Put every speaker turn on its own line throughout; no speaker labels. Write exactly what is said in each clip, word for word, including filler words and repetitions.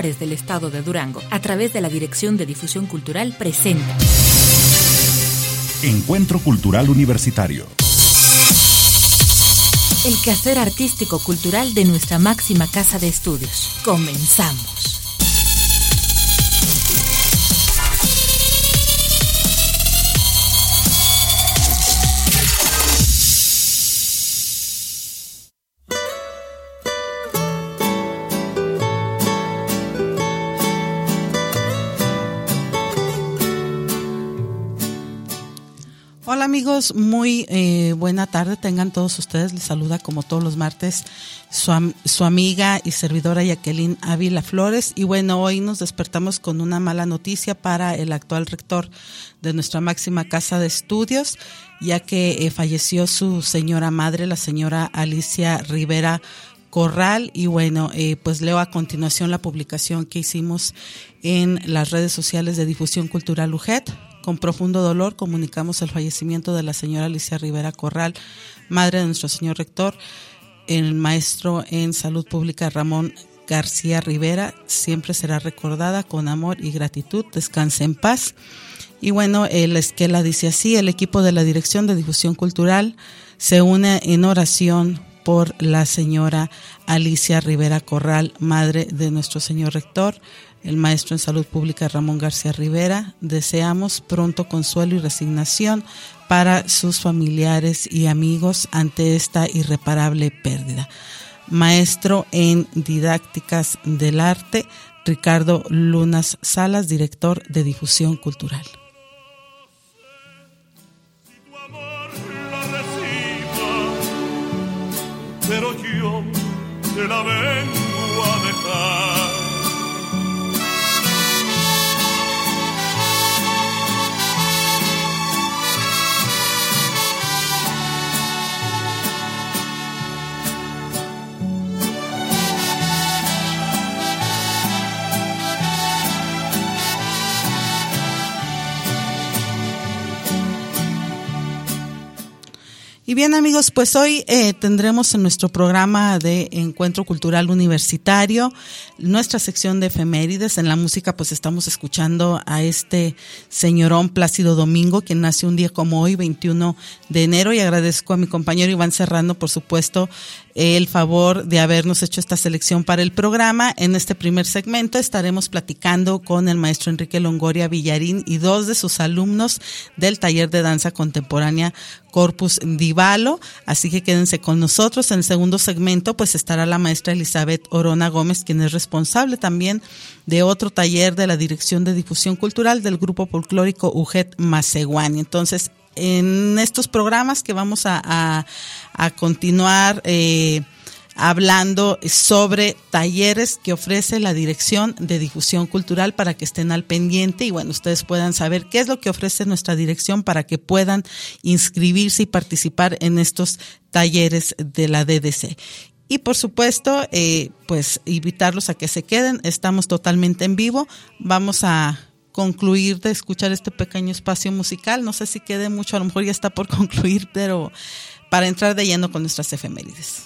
Juárez del estado de Durango, a través de la Dirección de Difusión Cultural, presenta
Encuentro Cultural Universitario.
El quehacer artístico-cultural de nuestra máxima casa de estudios. Comenzamos.
Hola amigos, muy eh, buena tarde tengan todos ustedes. Les saluda como todos los martes su, am- su amiga y servidora Jacqueline Ávila Flores. Y bueno, hoy nos despertamos con una mala noticia para el actual rector de nuestra máxima casa de estudios, ya que eh, falleció su señora madre, la señora Alicia Rivera Corral. Y bueno, eh, pues leo a continuación la publicación que hicimos en las redes sociales de Difusión Cultural U G E T. Con profundo dolor comunicamos el fallecimiento de la señora Alicia Rivera Corral, madre de nuestro señor rector, el maestro en salud pública Ramón García Rivera. Siempre será recordada con amor y gratitud. Descanse en paz. Y bueno, la esquela dice así: el equipo de la Dirección de Difusión Cultural se une en oración por la señora Alicia Rivera Corral, madre de nuestro señor rector, el maestro en salud pública Ramón García Rivera. Deseamos pronto consuelo y resignación para sus familiares y amigos ante esta irreparable pérdida. Maestro en didácticas del arte, Ricardo Lunas Salas, director de Difusión Cultural.
Tu amor lo recibo, pero yo te la vengo a dejar.
Y bien amigos, pues hoy eh, tendremos en nuestro programa de Encuentro Cultural Universitario nuestra sección de efemérides. En la música pues estamos escuchando a este señorón Plácido Domingo, quien nació un día como hoy, veintiuno de enero, y agradezco a mi compañero Iván Serrano, por supuesto, el favor de habernos hecho esta selección para el programa. En este primer segmento estaremos platicando con el maestro Enrique Longoria Villarín y dos de sus alumnos del taller de danza contemporánea Corpus Divalo, así que quédense con nosotros. En el segundo segmento pues estará la maestra Elizabeth Orona Gómez, quien es responsable también de otro taller de la Dirección de Difusión Cultural del Grupo Folclórico U G E T Macehuani. Entonces, en estos programas que vamos a, a, a continuar eh, hablando sobre talleres que ofrece la Dirección de Difusión Cultural, para que estén al pendiente y bueno, ustedes puedan saber qué es lo que ofrece nuestra dirección para que puedan inscribirse y participar en estos talleres de la D D C. Y por supuesto, eh, pues invitarlos a que se queden. Estamos totalmente en vivo. Vamos a concluir de escuchar este pequeño espacio musical. No sé si quede mucho, a lo mejor ya está por concluir, pero para entrar de lleno con nuestras efemérides.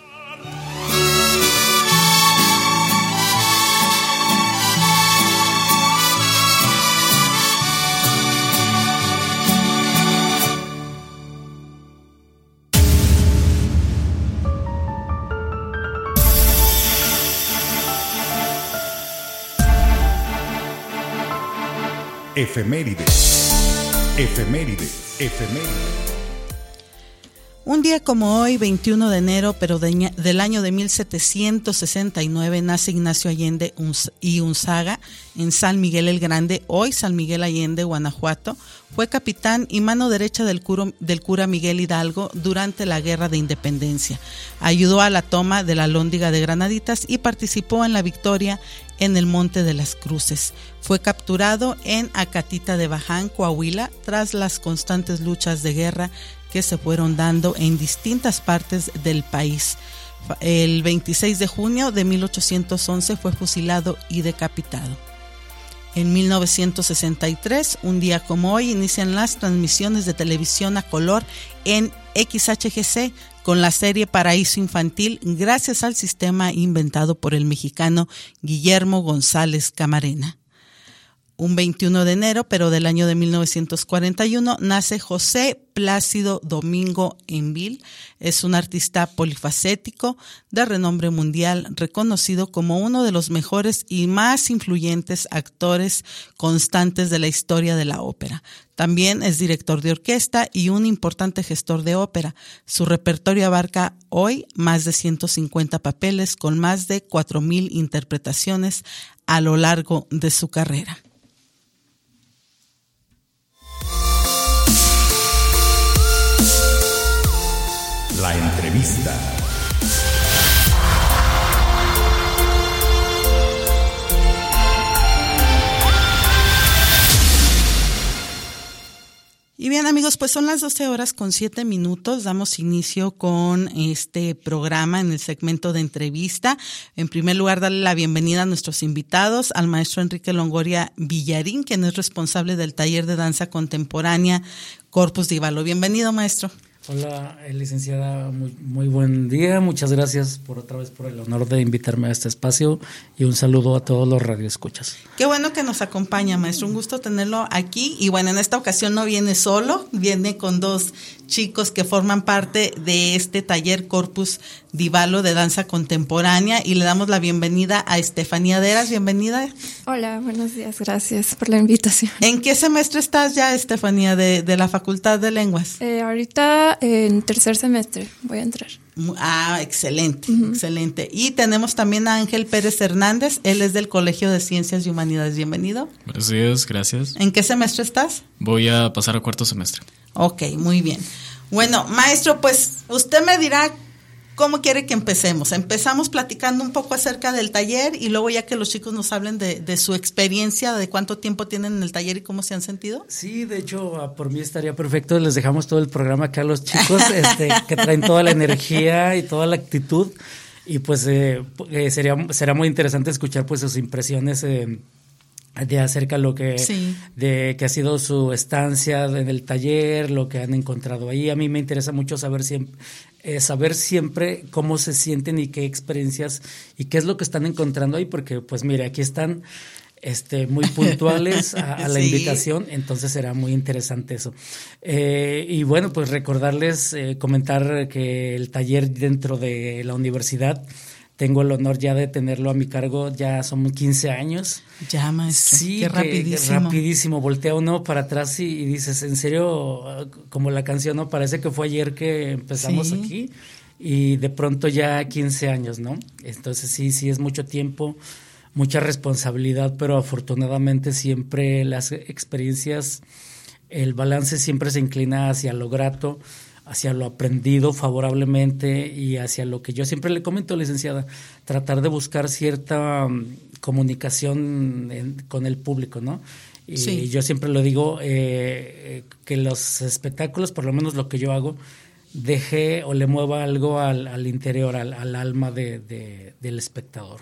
Efemérides. Efemérides. Efemérides.
Un día como hoy, veintiuno de enero, pero de, del año de mil setecientos sesenta y nueve, nace Ignacio Allende y Unzaga en San Miguel el Grande, hoy San Miguel Allende, Guanajuato. Fue capitán y mano derecha del, curo, del cura Miguel Hidalgo durante la Guerra de Independencia. Ayudó a la toma de la Alhóndiga de Granaditas y participó en la victoria en el Monte de las Cruces. Fue capturado en Acatita de Baján, Coahuila, tras las constantes luchas de guerra que se fueron dando en distintas partes del país. El veintiséis de junio de mil ochocientos once fue fusilado y decapitado. En mil novecientos sesenta y tres, un día como hoy, inician las transmisiones de televisión a color en X H G C con la serie Paraíso Infantil, gracias al sistema inventado por el mexicano Guillermo González Camarena. Un veintiuno de enero, pero del año de mil novecientos cuarenta y uno, nace José Plácido Domingo Envil. Es un artista polifacético de renombre mundial, reconocido como uno de los mejores y más influyentes actores constantes de la historia de la ópera. También es director de orquesta y un importante gestor de ópera. Su repertorio abarca hoy más de ciento cincuenta papeles con más de cuatro mil interpretaciones a lo largo de su carrera.
La entrevista.
Y bien, amigos, pues son las doce horas con siete minutos. Damos inicio con este programa en el segmento de entrevista. En primer lugar, darle la bienvenida a nuestros invitados, al maestro Enrique Longoria Villarín, quien es responsable del taller de danza contemporánea Corpus Divalo. Bienvenido, maestro.
Hola, licenciada, muy, muy buen día. Muchas gracias por otra vez por el honor de invitarme a este espacio y un saludo a todos los radioescuchas.
Qué bueno que nos acompaña, maestro. Un gusto tenerlo aquí. Y bueno, en esta ocasión no viene solo, viene con dos chicos que forman parte de este taller Corpus Divalo de danza contemporánea y le damos la bienvenida a Estefanía Deras. Bienvenida.
Hola, buenos días. Gracias por la invitación.
¿En qué semestre estás ya, Estefanía, de, de la Facultad de Lenguas?
Eh, ahorita en tercer semestre voy a entrar.
Ah, excelente, uh-huh. excelente. Y tenemos también a Ángel Pérez Hernández, él es del Colegio de Ciencias y Humanidades. Bienvenido.
Buenos días, gracias.
¿En qué semestre estás?
Voy a pasar a cuarto semestre.
Ok, muy bien. Bueno, maestro, pues usted me dirá cómo quiere que empecemos. Empezamos platicando un poco acerca del taller y luego ya que los chicos nos hablen de, de su experiencia, de cuánto tiempo tienen en el taller y cómo se han sentido.
Sí, de hecho, por mí estaría perfecto. Les dejamos todo el programa acá a los chicos este, que traen toda la energía y toda la actitud. Y pues eh, eh, sería será muy interesante escuchar pues sus impresiones eh, de acerca de lo que sí. de que ha sido su estancia en el taller, lo que han encontrado ahí. A mí me interesa mucho saber siempre eh, saber siempre cómo se sienten y qué experiencias y qué es lo que están encontrando ahí, porque pues mire, aquí están este muy puntuales a, a la sí. invitación, entonces será muy interesante eso. Eh, y bueno, pues recordarles, eh, comentar que el taller dentro de la universidad tengo el honor ya de tenerlo a mi cargo, ya son quince años.
Ya, maestro,
sí,
qué rapidísimo.
Que rapidísimo, voltea uno para atrás y, y dices, en serio, como la canción, ¿no? Parece que fue ayer que empezamos sí. aquí y de pronto ya quince años, ¿no? Entonces sí, sí es mucho tiempo, mucha responsabilidad, pero afortunadamente siempre las experiencias, el balance siempre se inclina hacia lo grato, hacia lo aprendido favorablemente y hacia lo que yo siempre le comento, licenciada, tratar de buscar cierta um, comunicación en, con el público, ¿no? Y sí. yo siempre lo digo, eh, que los espectáculos, por lo menos lo que yo hago, deje o le mueva algo al, al interior, al, al alma de, de, del espectador.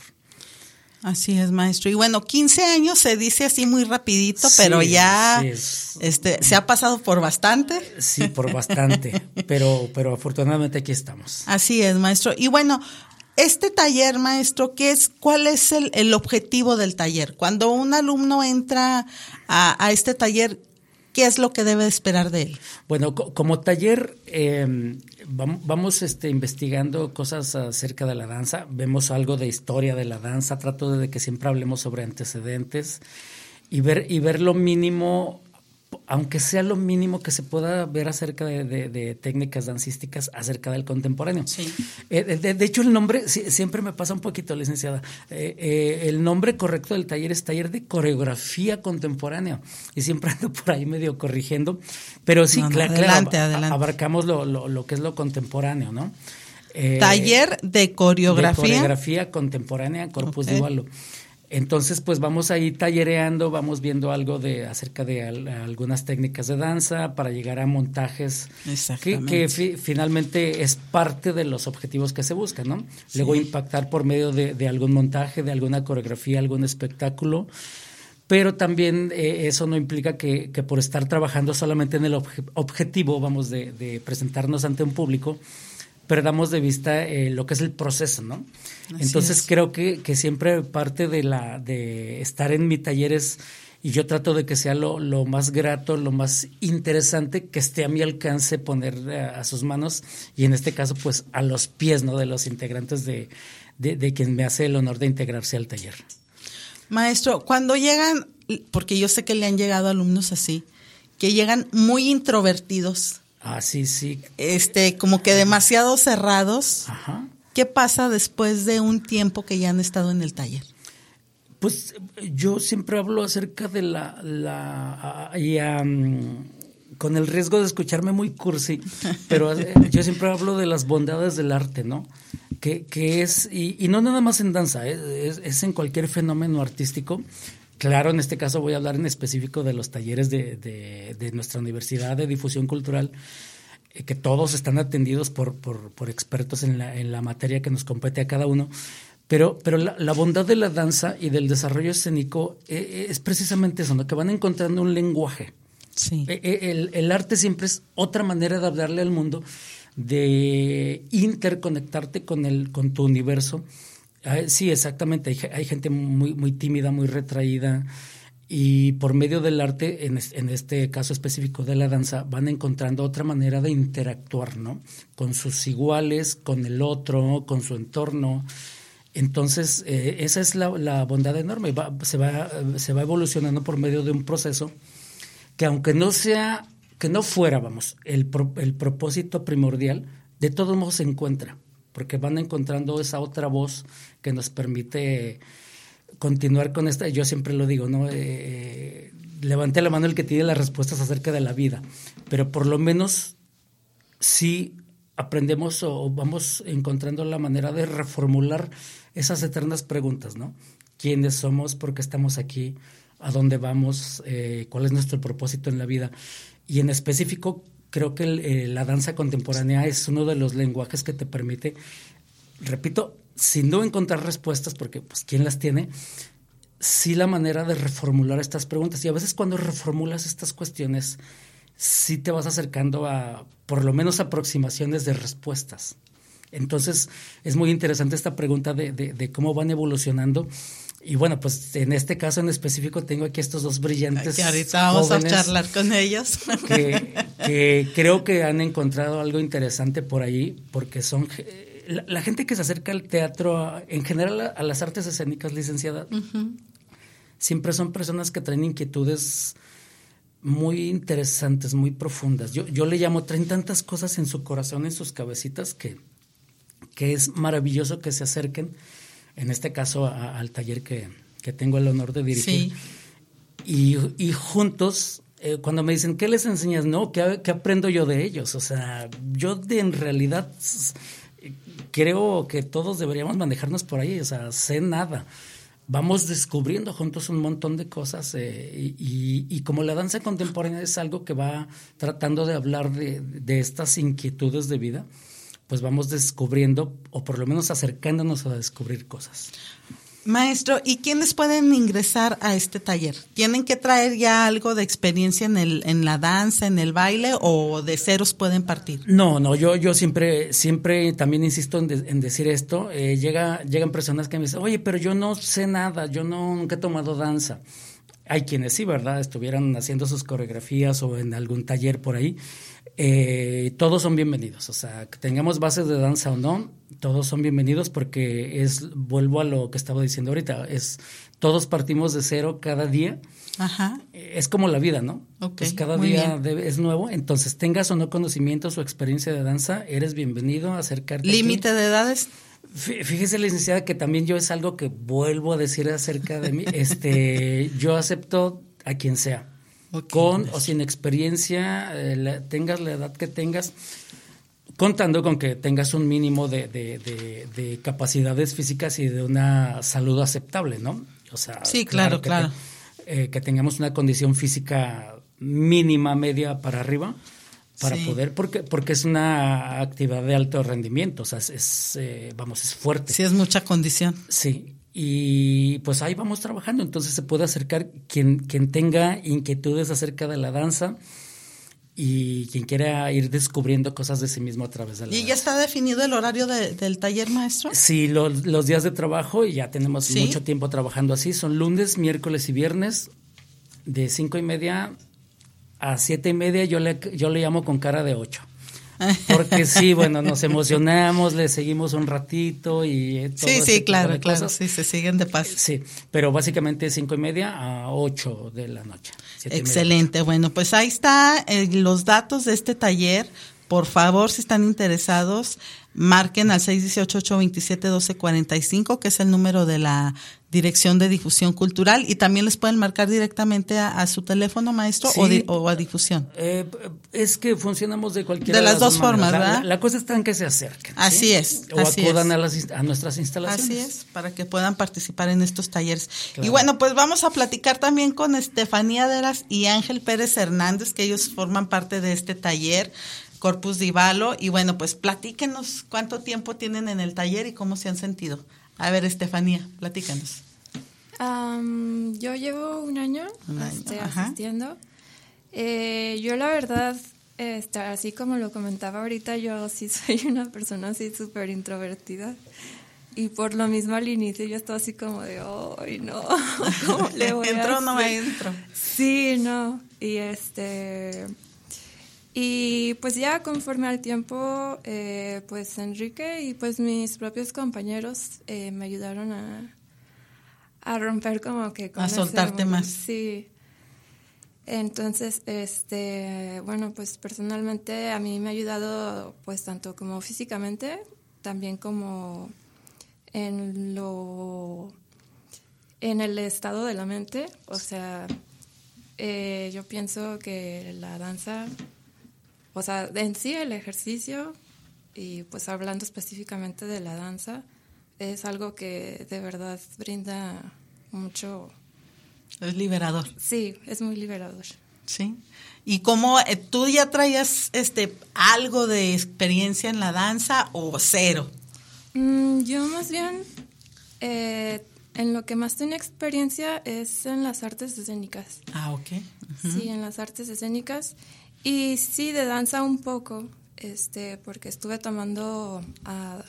Así es, maestro. Y bueno, quince años se dice así muy rapidito, sí, pero ya sí es, este se ha pasado por bastante.
Sí, por bastante, pero pero afortunadamente aquí estamos.
Así es, maestro. Y bueno, este taller, maestro, ¿qué es, cuál es el, el objetivo del taller? Cuando un alumno entra a, a este taller, ¿qué es lo que debe esperar de él?
Bueno, co- como taller eh, vamos, vamos este, investigando cosas acerca de la danza, vemos algo de historia de la danza, trato de que siempre hablemos sobre antecedentes y ver y ver lo mínimo, aunque sea lo mínimo que se pueda ver acerca de, de, de técnicas dancísticas acerca del contemporáneo.
Sí.
Eh, de, de hecho, el nombre sí, siempre me pasa un poquito, licenciada. Eh, eh, el nombre correcto del taller es Taller de Coreografía Contemporánea y siempre ando por ahí medio corrigiendo, pero sí, no, no, claro, adelante, claro, adelante. abarcamos lo, lo, lo que es lo contemporáneo, ¿no?
Eh, Taller de Coreografía.
De Coreografía Contemporánea, Corpus okay. Divalo. Entonces, pues vamos ahí tallereando, vamos viendo algo de acerca de al, algunas técnicas de danza para llegar a montajes que, que fi, finalmente es parte de los objetivos que se buscan, ¿no? Sí. Luego impactar por medio de, de algún montaje, de alguna coreografía, algún espectáculo, pero también eh, eso no implica que, que por estar trabajando solamente en el obje- objetivo, vamos, de, de presentarnos ante un público, perdamos de vista eh, lo que es el proceso, ¿no? Así Entonces es. creo que, que siempre parte de la de estar en mi taller es, y yo trato de que sea lo, lo más grato, lo más interesante que esté a mi alcance poner a, a sus manos, y en este caso pues a los pies, ¿no?, de los integrantes de, de, de quien me hace el honor de integrarse al taller.
Maestro, cuando llegan, porque yo sé que le han llegado alumnos así, que llegan muy introvertidos.
Ah, sí, sí.
Este, como que demasiado cerrados.
Ajá.
¿Qué pasa después de un tiempo que ya han estado en el taller?
Pues yo siempre hablo acerca de la, la y, um, con el riesgo de escucharme muy cursi, pero yo siempre hablo de las bondades del arte, ¿no? Que, que es, y, y no nada más en danza, ¿eh? es, es en cualquier fenómeno artístico. Claro, en este caso voy a hablar en específico de los talleres de, de, de nuestra Universidad de Difusión Cultural, eh, que todos están atendidos por, por, por expertos en la, en la materia que nos compete a cada uno. Pero, pero la, la bondad de la danza y del desarrollo escénico eh, es precisamente eso, ¿no? Que van encontrando un lenguaje.
Sí.
Eh, el, el arte siempre es otra manera de hablarle al mundo, de interconectarte con, el, con tu universo. Sí, exactamente. Hay, hay gente muy, muy tímida, muy retraída, y por medio del arte, en, en este caso específico de la danza, van encontrando otra manera de interactuar, ¿no? Con sus iguales, con el otro, con su entorno. Entonces, eh, esa es la, la bondad enorme. Va, se, va, se va evolucionando por medio de un proceso que, aunque no sea, que no fuera, vamos, el, pro, el propósito primordial, de todos modos se encuentra, porque van encontrando esa otra voz que nos permite continuar con esta. Yo siempre lo digo, ¿no? Eh, levante la mano el que tiene las respuestas acerca de la vida, pero por lo menos sí aprendemos o vamos encontrando la manera de reformular esas eternas preguntas, ¿no? ¿Quiénes somos? ¿Por qué estamos aquí? ¿A dónde vamos? Eh, ¿Cuál es nuestro propósito en la vida? Y en específico, creo que el, eh, la danza contemporánea es uno de los lenguajes que te permite, repito, sin no encontrar respuestas, porque pues quién las tiene, sí la manera de reformular estas preguntas. Y a veces cuando reformulas estas cuestiones, sí te vas acercando a, por lo menos, aproximaciones de respuestas. Entonces, es muy interesante esta pregunta de, de, de cómo van evolucionando. Y bueno, pues en este caso en específico tengo aquí estos dos brillantes.
Que ahorita vamos a charlar con ellos.
Que, que creo que han encontrado algo interesante por ahí, porque son la, la gente que se acerca al teatro, en general a, a las artes escénicas, licenciada, uh-huh. siempre son personas que traen inquietudes muy interesantes, muy profundas. Yo, yo le llamo, traen tantas cosas en su corazón, en sus cabecitas, que, que es maravilloso que se acerquen, en este caso a, al taller que, que tengo el honor de dirigir. Sí. Y, y juntos, eh, cuando me dicen, ¿qué les enseñas? No, ¿qué, ¿qué aprendo yo de ellos? O sea, yo de, en realidad creo que todos deberíamos manejarnos por ahí, o sea, sé nada. Vamos descubriendo juntos un montón de cosas eh, y, y como la danza contemporánea es algo que va tratando de hablar de, de estas inquietudes de vida, pues vamos descubriendo, o por lo menos acercándonos a descubrir cosas.
Maestro, ¿y quiénes pueden ingresar a este taller? ¿Tienen que traer ya algo de experiencia en el en la danza, en el baile, o de ceros pueden partir?
No, no, yo yo siempre siempre también insisto en, de, en decir esto. Eh, llega llegan personas que me dicen, oye, pero yo no sé nada, yo no, nunca he tomado danza. Hay quienes sí, ¿verdad? Estuvieran haciendo sus coreografías o en algún taller por ahí. Eh, todos son bienvenidos, o sea, que tengamos bases de danza o no, todos son bienvenidos, porque es, vuelvo a lo que estaba diciendo ahorita, es todos partimos de cero cada día. Ajá. Es como la vida, ¿no? Okay, pues cada día debe, es nuevo, entonces tengas o no conocimientos o experiencia de danza, eres bienvenido a acercarte.
¿Límite de edades?
Fíjese, licenciada, que también yo es algo que vuelvo a decir acerca de mí, este, yo acepto a quien sea. Okay, con o sin experiencia, eh, la, tengas la edad que tengas, contando con que tengas un mínimo de, de, de, de capacidades físicas y de una salud aceptable, ¿no? O sea,
sí, claro, claro.
claro. Que, eh, que tengamos una condición física mínima, media para arriba, para sí. poder, porque porque es una actividad de alto rendimiento, o sea, es, es eh, vamos, es fuerte.
Sí, es mucha condición.
Sí. y pues ahí vamos trabajando. Entonces se puede acercar quien, quien tenga inquietudes acerca de la danza y quien quiera ir descubriendo cosas de sí mismo a través de la
¿Y
danza.
ya está definido el horario de, del taller, maestro?
Sí, lo, los días de trabajo, y ya tenemos
¿Sí?
mucho tiempo trabajando así, son lunes, miércoles y viernes, de cinco y media a siete y media. Yo le, yo le llamo con cara de ocho. Porque sí, bueno, nos emocionamos, le seguimos un ratito y todo
Sí,
ese
sí,
tipo
claro,
de
claro,
cosas.
sí, se siguen de paso.
Sí, pero básicamente cinco y media a ocho de la noche. siete y media,
Excelente, bueno, pues ahí está eh, los datos de este taller. Por favor, si están interesados, marquen al seis uno ocho, ocho dos siete, uno dos cuatro cinco, que es el número de la Dirección de Difusión Cultural, y también les pueden marcar directamente a, a su teléfono, maestro,
Sí.
o, di, o a difusión.
Eh, es que funcionamos de cualquiera
De las dos formas,
maneras.
¿verdad?
La, la, la cosa está en que se acerquen.
Así
¿sí?
es,
O
así
acudan
es.
A, las, a nuestras instalaciones.
Así es, para que puedan participar en estos talleres.
Claro.
Y bueno, pues vamos a platicar también con Estefanía Deras y Ángel Pérez Hernández, que ellos forman parte de este taller, Corpus Divalo. Y bueno, pues platíquenos cuánto tiempo tienen en el taller y cómo se han sentido. A ver, Estefanía, platícanos.
Um, yo llevo un año,
Un año,
este,
ajá.
asistiendo. Eh, yo la verdad, este, así como lo comentaba ahorita, yo sí soy una persona así súper introvertida. Y por lo mismo al inicio yo estaba así como de, ¡ay, no! ¿Cómo le voy a
¿Entro o no
hacer?
entro?
Sí, no. Y este... Y pues ya conforme al tiempo, eh, pues Enrique y pues mis propios compañeros eh, me ayudaron a, a romper como que con
A
ese
soltarte
muro.
más.
Sí. Entonces, este, bueno, pues personalmente a mí me ha ayudado pues tanto como físicamente, también como en lo, en el estado de la mente. O sea, eh, yo pienso que la danza, o sea, en sí el ejercicio, y pues hablando específicamente de la danza, es algo que de verdad brinda mucho.
Es liberador.
Sí, es muy liberador.
Sí. ¿Y cómo eh, tú ya traías este algo de experiencia en la danza o cero?
Mm, yo más bien, eh, en lo que más tengo experiencia es en las artes escénicas.
Ah, ok. Uh-huh.
Sí, en las artes escénicas. Y sí, de danza un poco, este, porque estuve tomando a,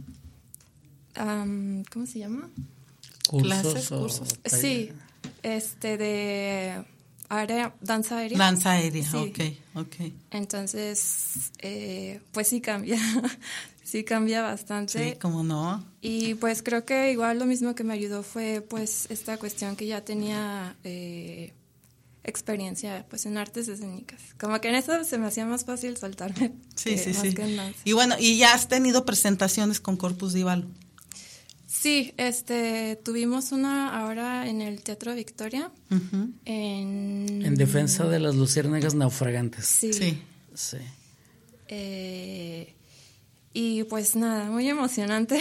um, ¿cómo se llama?
Cursos
Clases,
o
cursos.
taller.
Sí, este, de aérea, danza aérea.
Danza aérea,
Sí.
ok, ok.
Entonces, eh, pues sí cambia, sí cambia bastante.
Sí, cómo no.
Y pues creo que igual lo mismo que me ayudó fue pues esta cuestión que ya tenía eh, experiencia pues en artes escénicas. Como que en eso se me hacía más fácil soltarme.
Sí,
que
sí,
más
sí.
que en danza.
Y bueno, ¿y ya has tenido presentaciones con Corpus Divalo?
Sí, este, tuvimos una ahora en el Teatro Victoria.
Uh-huh.
En,
En defensa de las luciérnagas naufragantes.
Sí.
Sí.
Sí.
Eh, y pues nada, muy emocionante.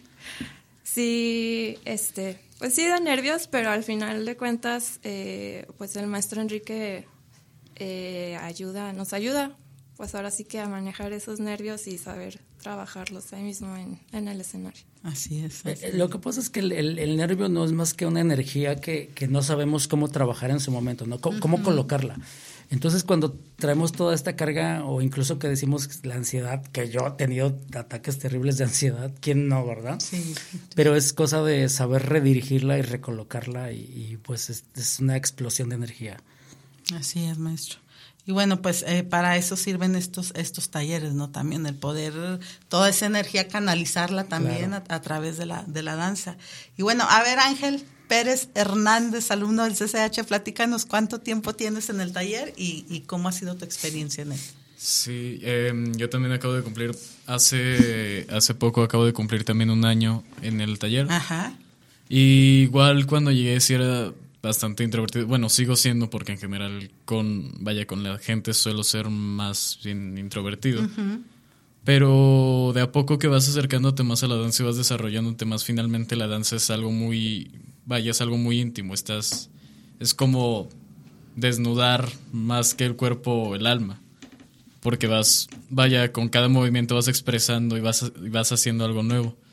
Sí, este, pues sí da nervios, pero al final de cuentas, eh, pues el maestro Enrique eh, ayuda, nos ayuda, pues ahora sí que a manejar esos nervios y saber trabajarlos ahí mismo en, en el escenario.
Así es. Así
Eh, Lo que pasa es que el, el, el nervio no es más que una energía que, que no sabemos cómo trabajar en su momento, ¿no? C- cómo uh-huh. colocarla. Entonces, cuando traemos toda esta carga, o incluso que decimos la ansiedad, que yo he tenido ataques terribles de ansiedad, ¿quién no, verdad?
Sí.
Pero es cosa de saber redirigirla y recolocarla, y, y pues es, es una explosión de energía.
Así es, maestro. Y bueno, pues eh, para eso sirven estos estos talleres, ¿no? También el poder, toda esa energía canalizarla también claro. a, a través de la de la danza. Y bueno, a ver, Ángel Pérez Hernández, alumno del C C H, platícanos cuánto tiempo tienes en el taller y, y cómo ha sido tu experiencia en él.
Sí, eh, yo también acabo de cumplir, hace, hace poco acabo de cumplir también un año en el taller.
Ajá.
Y igual cuando llegué sí era bastante introvertido. Bueno, sigo siendo porque en general con, vaya, con la gente suelo ser más bien introvertido. Uh-huh. Pero de a poco que vas acercándote más a la danza y vas desarrollándote más, finalmente la danza es algo muy, vaya, es algo muy íntimo. Estás, es como desnudar más que el cuerpo o el alma. Porque vas, vaya, con cada movimiento vas expresando y vas, y vas haciendo algo nuevo.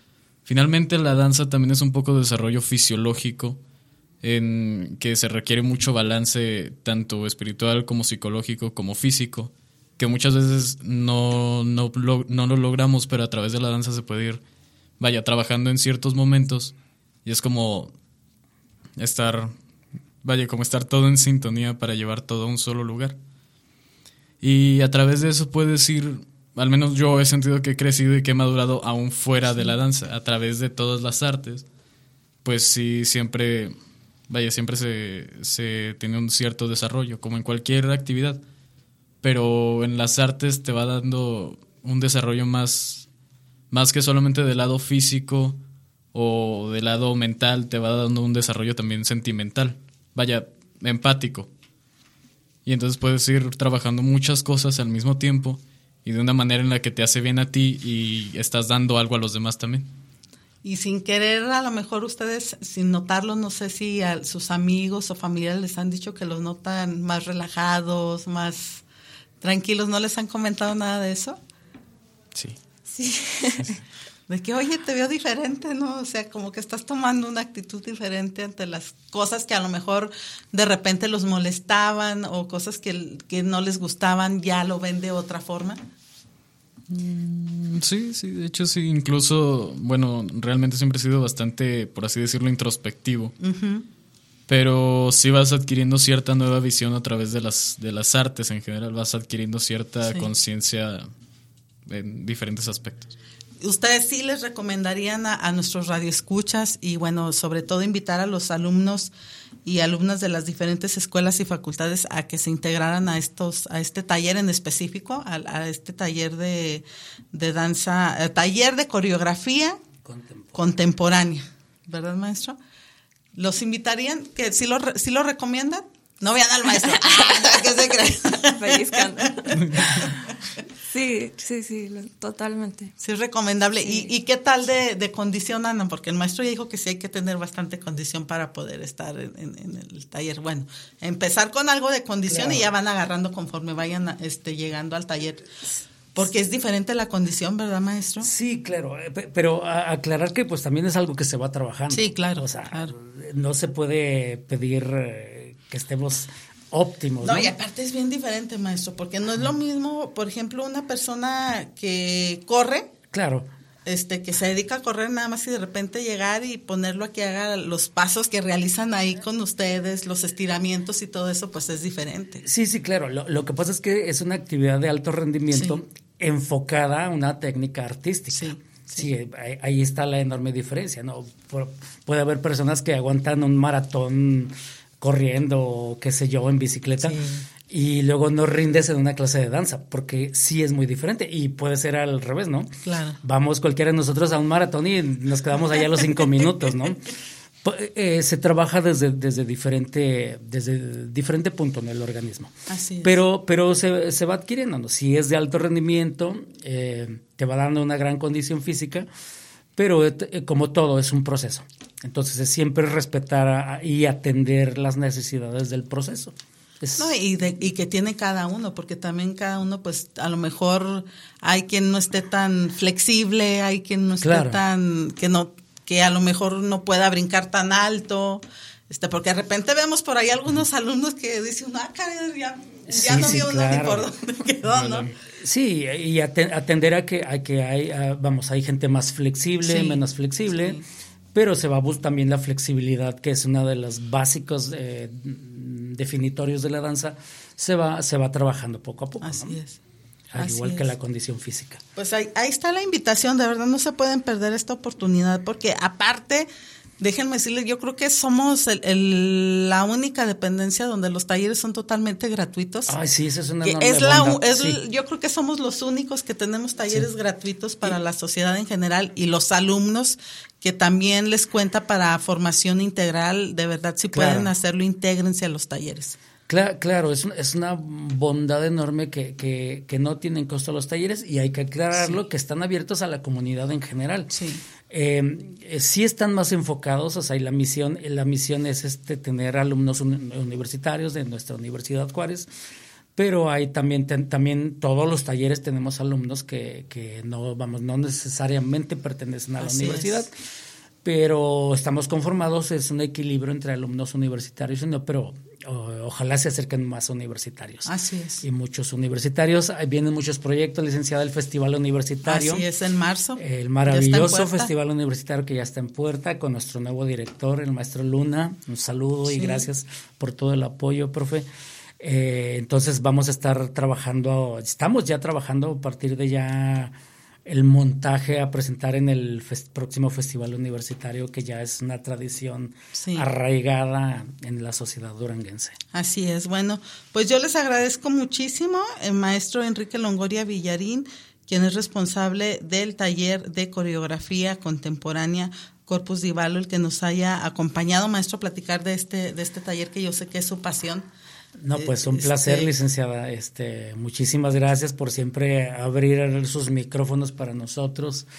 finalmente la danza también es un poco de desarrollo fisiológico, en que se requiere mucho balance tanto espiritual como psicológico como físico, que muchas veces no, no, lo, no lo logramos, pero a través de la danza se puede ir, vaya, trabajando en ciertos momentos, y es como estar, vaya, como estar todo en sintonía para llevar todo a un solo lugar. Y a través de eso puedes ir, al menos yo he sentido que he crecido y que he madurado aún fuera de la danza, a través de todas las artes, pues sí, siempre... Vaya, siempre se, se tiene un cierto desarrollo, como en cualquier actividad. Pero en las artes te va dando un desarrollo más, más que solamente del lado físico o del lado mental, te va dando un desarrollo también sentimental. Vaya, empático. Y entonces puedes ir trabajando muchas cosas al mismo tiempo y de una manera en la que te hace bien a ti y estás dando algo a los demás también.
Y sin querer, a lo mejor ustedes, sin notarlo, no sé si a sus amigos o familiares les han dicho que los notan más relajados, más tranquilos. ¿No les han comentado nada de eso?
Sí.
Sí.
De que, oye, te veo diferente, ¿no? O sea, como que estás tomando una actitud diferente ante las cosas que a lo mejor de repente los molestaban o cosas que, que no les gustaban, ya lo ven de otra forma.
Sí, sí, de hecho sí, incluso, bueno, realmente siempre he sido bastante, por así decirlo, introspectivo. Uh-huh. Pero sí vas adquiriendo cierta nueva visión a través de las, de las artes en general, vas adquiriendo cierta sí. conciencia en diferentes aspectos.
¿Ustedes sí les recomendarían a, a nuestros radioescuchas y, bueno, sobre todo invitar a los alumnos y alumnas de las diferentes escuelas y facultades a que se integraran a estos a este taller en específico, a, a este taller de, de danza, eh, taller de coreografía contemporánea. contemporánea, ¿verdad, maestro? ¿Los invitarían? ¿Que sí lo, sí lo recomiendan? No vean al maestro. ¿Qué se cree?
Pellizcando. Sí, sí, sí, totalmente.
Sí, es recomendable.
Sí.
¿Y, ¿Y qué tal de, de condición andan? Porque el maestro ya dijo que sí hay que tener bastante condición para poder estar en, en, en el taller. Bueno, empezar con algo de condición claro. y ya van agarrando conforme vayan a, este, llegando al taller. Porque es diferente la condición, ¿verdad, maestro?
Sí, claro, pero a aclarar que pues también es algo que se va trabajando.
Sí, claro.
O sea,
claro.
no se puede pedir eh, que estemos óptimos, ¿no?
No, y aparte es bien diferente, maestro, porque no es lo mismo, por ejemplo, una persona que corre.
Claro.
Este, que se dedica a correr nada más y de repente llegar y ponerlo a que haga los pasos que realizan ahí con ustedes, los estiramientos y todo eso, pues es diferente.
Sí, sí, claro. Lo, lo que pasa es que es una actividad de alto rendimiento sí. enfocada a una técnica artística. Sí. Sí, sí ahí, ahí está la enorme diferencia, ¿no? Por, puede haber personas que aguantan un maratón corriendo o qué sé yo, en bicicleta. Sí. Y luego no rindes en una clase de danza, porque sí es muy diferente y puede ser al revés, ¿no?
Claro.
Vamos cualquiera de nosotros a un maratón y nos quedamos allá a los cinco minutos, ¿no? Eh, se trabaja desde, desde diferente desde diferente punto en el organismo.
Así es.
Pero, pero se, se va adquiriendo, ¿no? Si es de alto rendimiento, eh, te va dando una gran condición física, pero eh, como todo es un proceso. Entonces es siempre respetar a, y atender las necesidades del proceso. Es...
No, y, de, y que tiene cada uno, porque también cada uno, pues a lo mejor hay quien no esté tan flexible, hay quien no esté claro. tan, que no, que a lo mejor no pueda brincar tan alto, este, porque de repente vemos por ahí algunos alumnos que dicen, ah, caray, ya, ya
sí,
no
sí,
vio
claro.
uno ni por dónde quedó, ¿no?
Sí, y atender a que, a que hay, a, vamos, hay gente más flexible, sí, menos flexible, sí. pero se va a buscar también la flexibilidad, que es una de los básicos eh, definitorios de la danza, se va se va trabajando poco a poco.
Así
¿no?
es.
Al
Así
igual
es.
que la condición física.
Pues ahí, ahí está la invitación, de verdad no se pueden perder esta oportunidad, porque aparte, déjenme decirles, yo creo que somos el, el, la única dependencia donde los talleres son totalmente gratuitos.
Ay, sí, esa es una
que
enorme
es la,
bondad,
es,
sí.
Yo creo que somos los únicos que tenemos talleres
sí.
gratuitos para
y,
la sociedad en general y los alumnos que también les cuenta para formación integral, de verdad, si
claro.
pueden hacerlo, intégrense a los talleres.
Claro, claro, es, un, es una bondad enorme que, que, que no tienen costo los talleres y hay que aclararlo, sí. que están abiertos a la comunidad en general.
Sí.
Eh, eh, sí están más enfocados, o sea, y la misión, la misión es este tener alumnos un, universitarios de nuestra Universidad Juárez, pero hay también, ten, también todos los talleres tenemos alumnos que, que no, vamos, no necesariamente pertenecen a la
Así
universidad,
es.
pero estamos conformados, es un equilibrio entre alumnos universitarios y no, pero o, ojalá se acerquen más universitarios.
Así es.
Y muchos universitarios, ahí vienen muchos proyectos, licenciada, el Festival Universitario.
Así es, en marzo.
El maravilloso Festival Universitario que ya está en puerta con nuestro nuevo director, el maestro Luna. Un saludo sí. y gracias por todo el apoyo, profe. Eh, entonces vamos a estar trabajando, estamos ya trabajando a partir de ya el montaje a presentar en el fest- próximo Festival Universitario, que ya es una tradición sí. arraigada en la sociedad duranguense.
Así es. Bueno, pues yo les agradezco muchísimo, el maestro Enrique Longoria Villarín, quien es responsable del taller de coreografía contemporánea Corpus Divalo, el que nos haya acompañado, maestro, a platicar de este, de este taller que yo sé que es su pasión.
No, pues un placer, este, licenciada. Este, muchísimas gracias por siempre abrir sus micrófonos para nosotros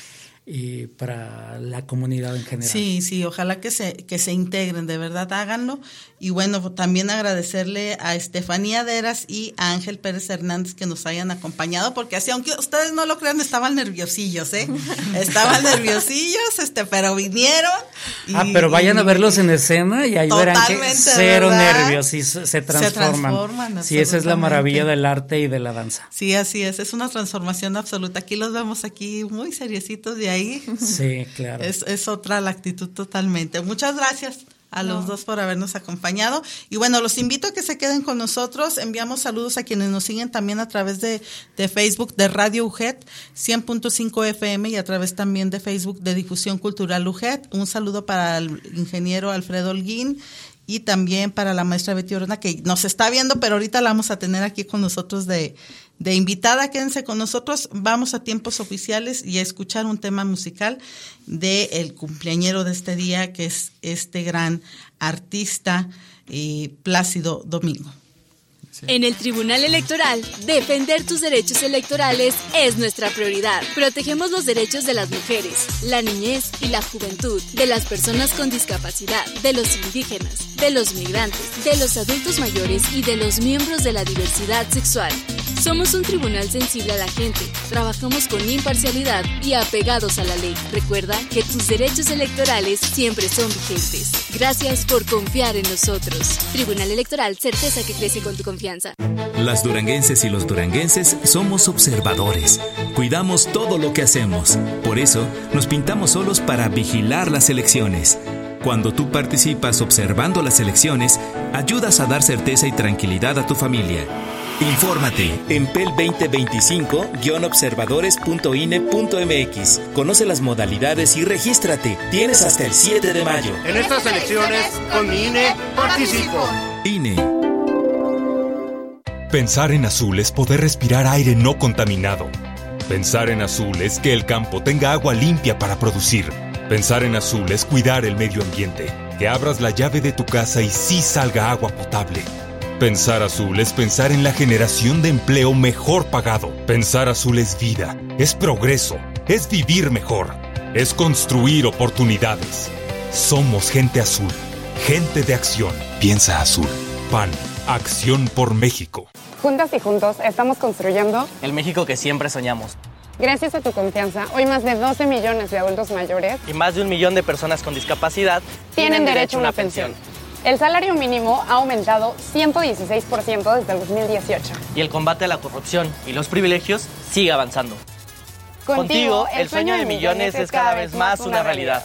y para la comunidad en general.
Sí, sí, ojalá que se que se integren, de verdad háganlo. Y bueno, también agradecerle a Estefanía Deras y a Ángel Pérez Hernández que nos hayan acompañado, porque así, aunque ustedes no lo crean, estaban nerviosillos, ¿eh? Estaban nerviosillos, este, pero vinieron.
Y, ah, pero vayan y, a verlos en escena y ahí verán que cero
¿verdad?
nervios y se, se transforman. Se transforman sí, esa es la maravilla del arte y de la danza.
Sí, así es, es una transformación absoluta. Aquí los vemos aquí muy seriecitos de ahí.
Sí, claro.
Es, es otra la actitud totalmente. Muchas gracias a no. los dos por habernos acompañado. Y bueno, los invito a que se queden con nosotros. Enviamos saludos a quienes nos siguen también a través de, de Facebook de Radio U G E T cien punto cinco F M y a través también de Facebook de Difusión Cultural U G E T. Un saludo para el ingeniero Alfredo Holguín y también para la maestra Betty Orona, que nos está viendo, pero ahorita la vamos a tener aquí con nosotros de, de invitada. Quédense con nosotros, vamos a tiempos oficiales y a escuchar un tema musical de el cumpleañero de este día, que es este gran artista, eh, Plácido Domingo.
En el Tribunal Electoral, defender tus derechos electorales es nuestra prioridad. Protegemos los derechos de las mujeres, la niñez y la juventud, de las personas con discapacidad, de los indígenas, de los migrantes, de los adultos mayores y de los miembros de la diversidad sexual. Somos un tribunal sensible a la gente, trabajamos con imparcialidad y apegados a la ley. Recuerda que tus derechos electorales siempre son vigentes. Gracias por confiar en nosotros. Tribunal Electoral, certeza que crece con tu confianza.
Las duranguenses y los duranguenses somos observadores. Cuidamos todo lo que hacemos. Por eso, nos pintamos solos para vigilar las elecciones. Cuando tú participas observando las elecciones, ayudas a dar certeza y tranquilidad a tu familia. Infórmate en P E L veinte veinticinco guion observadores punto I N E punto M X. Conoce las modalidades y regístrate. Tienes hasta el siete de mayo.
En estas elecciones, con mi I N E, participo.
I N E.
Pensar en azul es poder respirar aire no contaminado. Pensar en azul es que el campo tenga agua limpia para producir. Pensar en azul es cuidar el medio ambiente. Que abras la llave de tu casa y sí salga agua potable. Pensar azul es pensar en la generación de empleo mejor pagado. Pensar azul es vida, es progreso, es vivir mejor, es construir oportunidades. Somos gente azul, gente de acción. Piensa azul. P A N, Acción por México.
Juntas y juntos estamos construyendo
el México que siempre soñamos.
Gracias a tu confianza, hoy más de doce millones de adultos mayores
y más de un millón de personas con discapacidad
tienen, tienen derecho a una pensión. pensión. El salario mínimo ha aumentado ciento dieciséis por ciento desde el dos mil dieciocho.
Y el combate a la corrupción y los privilegios sigue avanzando.
Contigo,
Contigo el sueño de millones es cada vez más una realidad.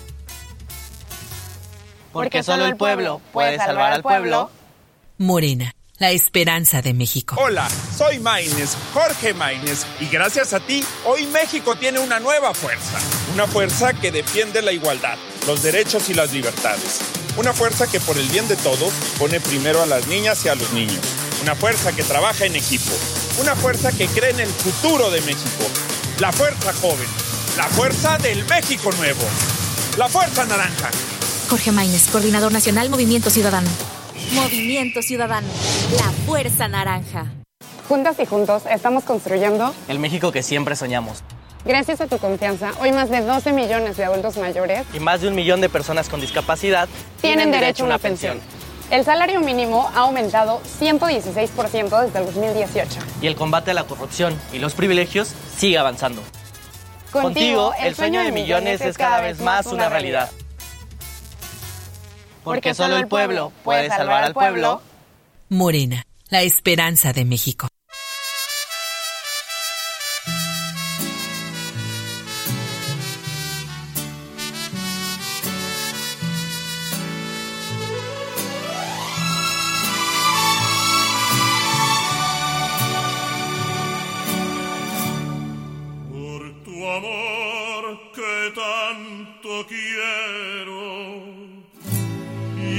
Porque solo el pueblo puede salvar al pueblo.
Morena, la esperanza de México.
Hola, soy Maínez, Jorge Maínez, y gracias a ti, hoy México tiene una nueva fuerza. Una fuerza que defiende la igualdad, los derechos y las libertades. Una fuerza que por el bien de todos pone primero a las niñas y a los niños. Una fuerza que trabaja en equipo. Una fuerza que cree en el futuro de México. La fuerza joven. La fuerza del México nuevo. La fuerza naranja.
Jorge Maínez, Coordinador Nacional Movimiento Ciudadano.
Movimiento Ciudadano. La fuerza naranja.
Juntas y juntos estamos construyendo
el México que siempre soñamos.
Gracias a tu confianza, hoy más de doce millones de adultos mayores
y más de un millón de personas con discapacidad
tienen, tienen derecho a una pensión. pensión. El salario mínimo ha aumentado ciento dieciséis por ciento desde el dos mil dieciocho.
Y el combate a la corrupción y los privilegios sigue avanzando.
Contigo, el sueño de millones es cada vez más una realidad.
Porque solo el pueblo puede salvar al pueblo.
Morena, la esperanza de México.
Quiero y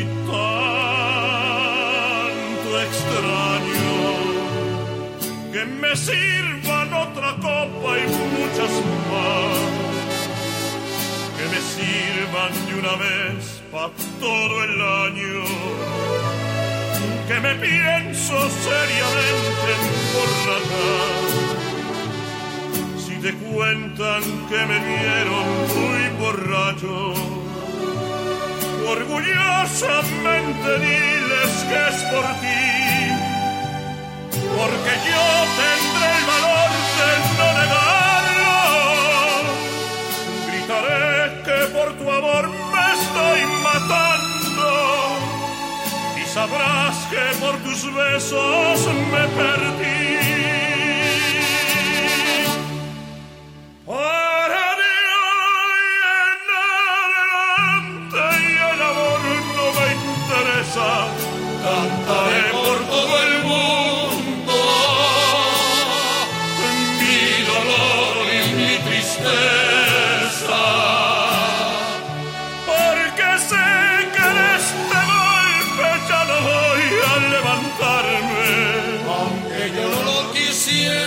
tanto extraño que me sirvan otra copa y muchas más, que me sirvan de una vez pa' todo el año, que me pienso seriamente emborrachar. Si te cuentan que me vieron muy borracho, orgullosamente diles que es por ti, porque yo tendré el valor de no negarlo. Gritaré que por tu amor me estoy matando y sabrás que por tus besos me perdí. Para de hoy en adelante y el amor no me interesa, cantaré por todo el mundo mi dolor y mi tristeza, porque sé que de este golpe ya no voy a levantarme, aunque yo no lo quisiera.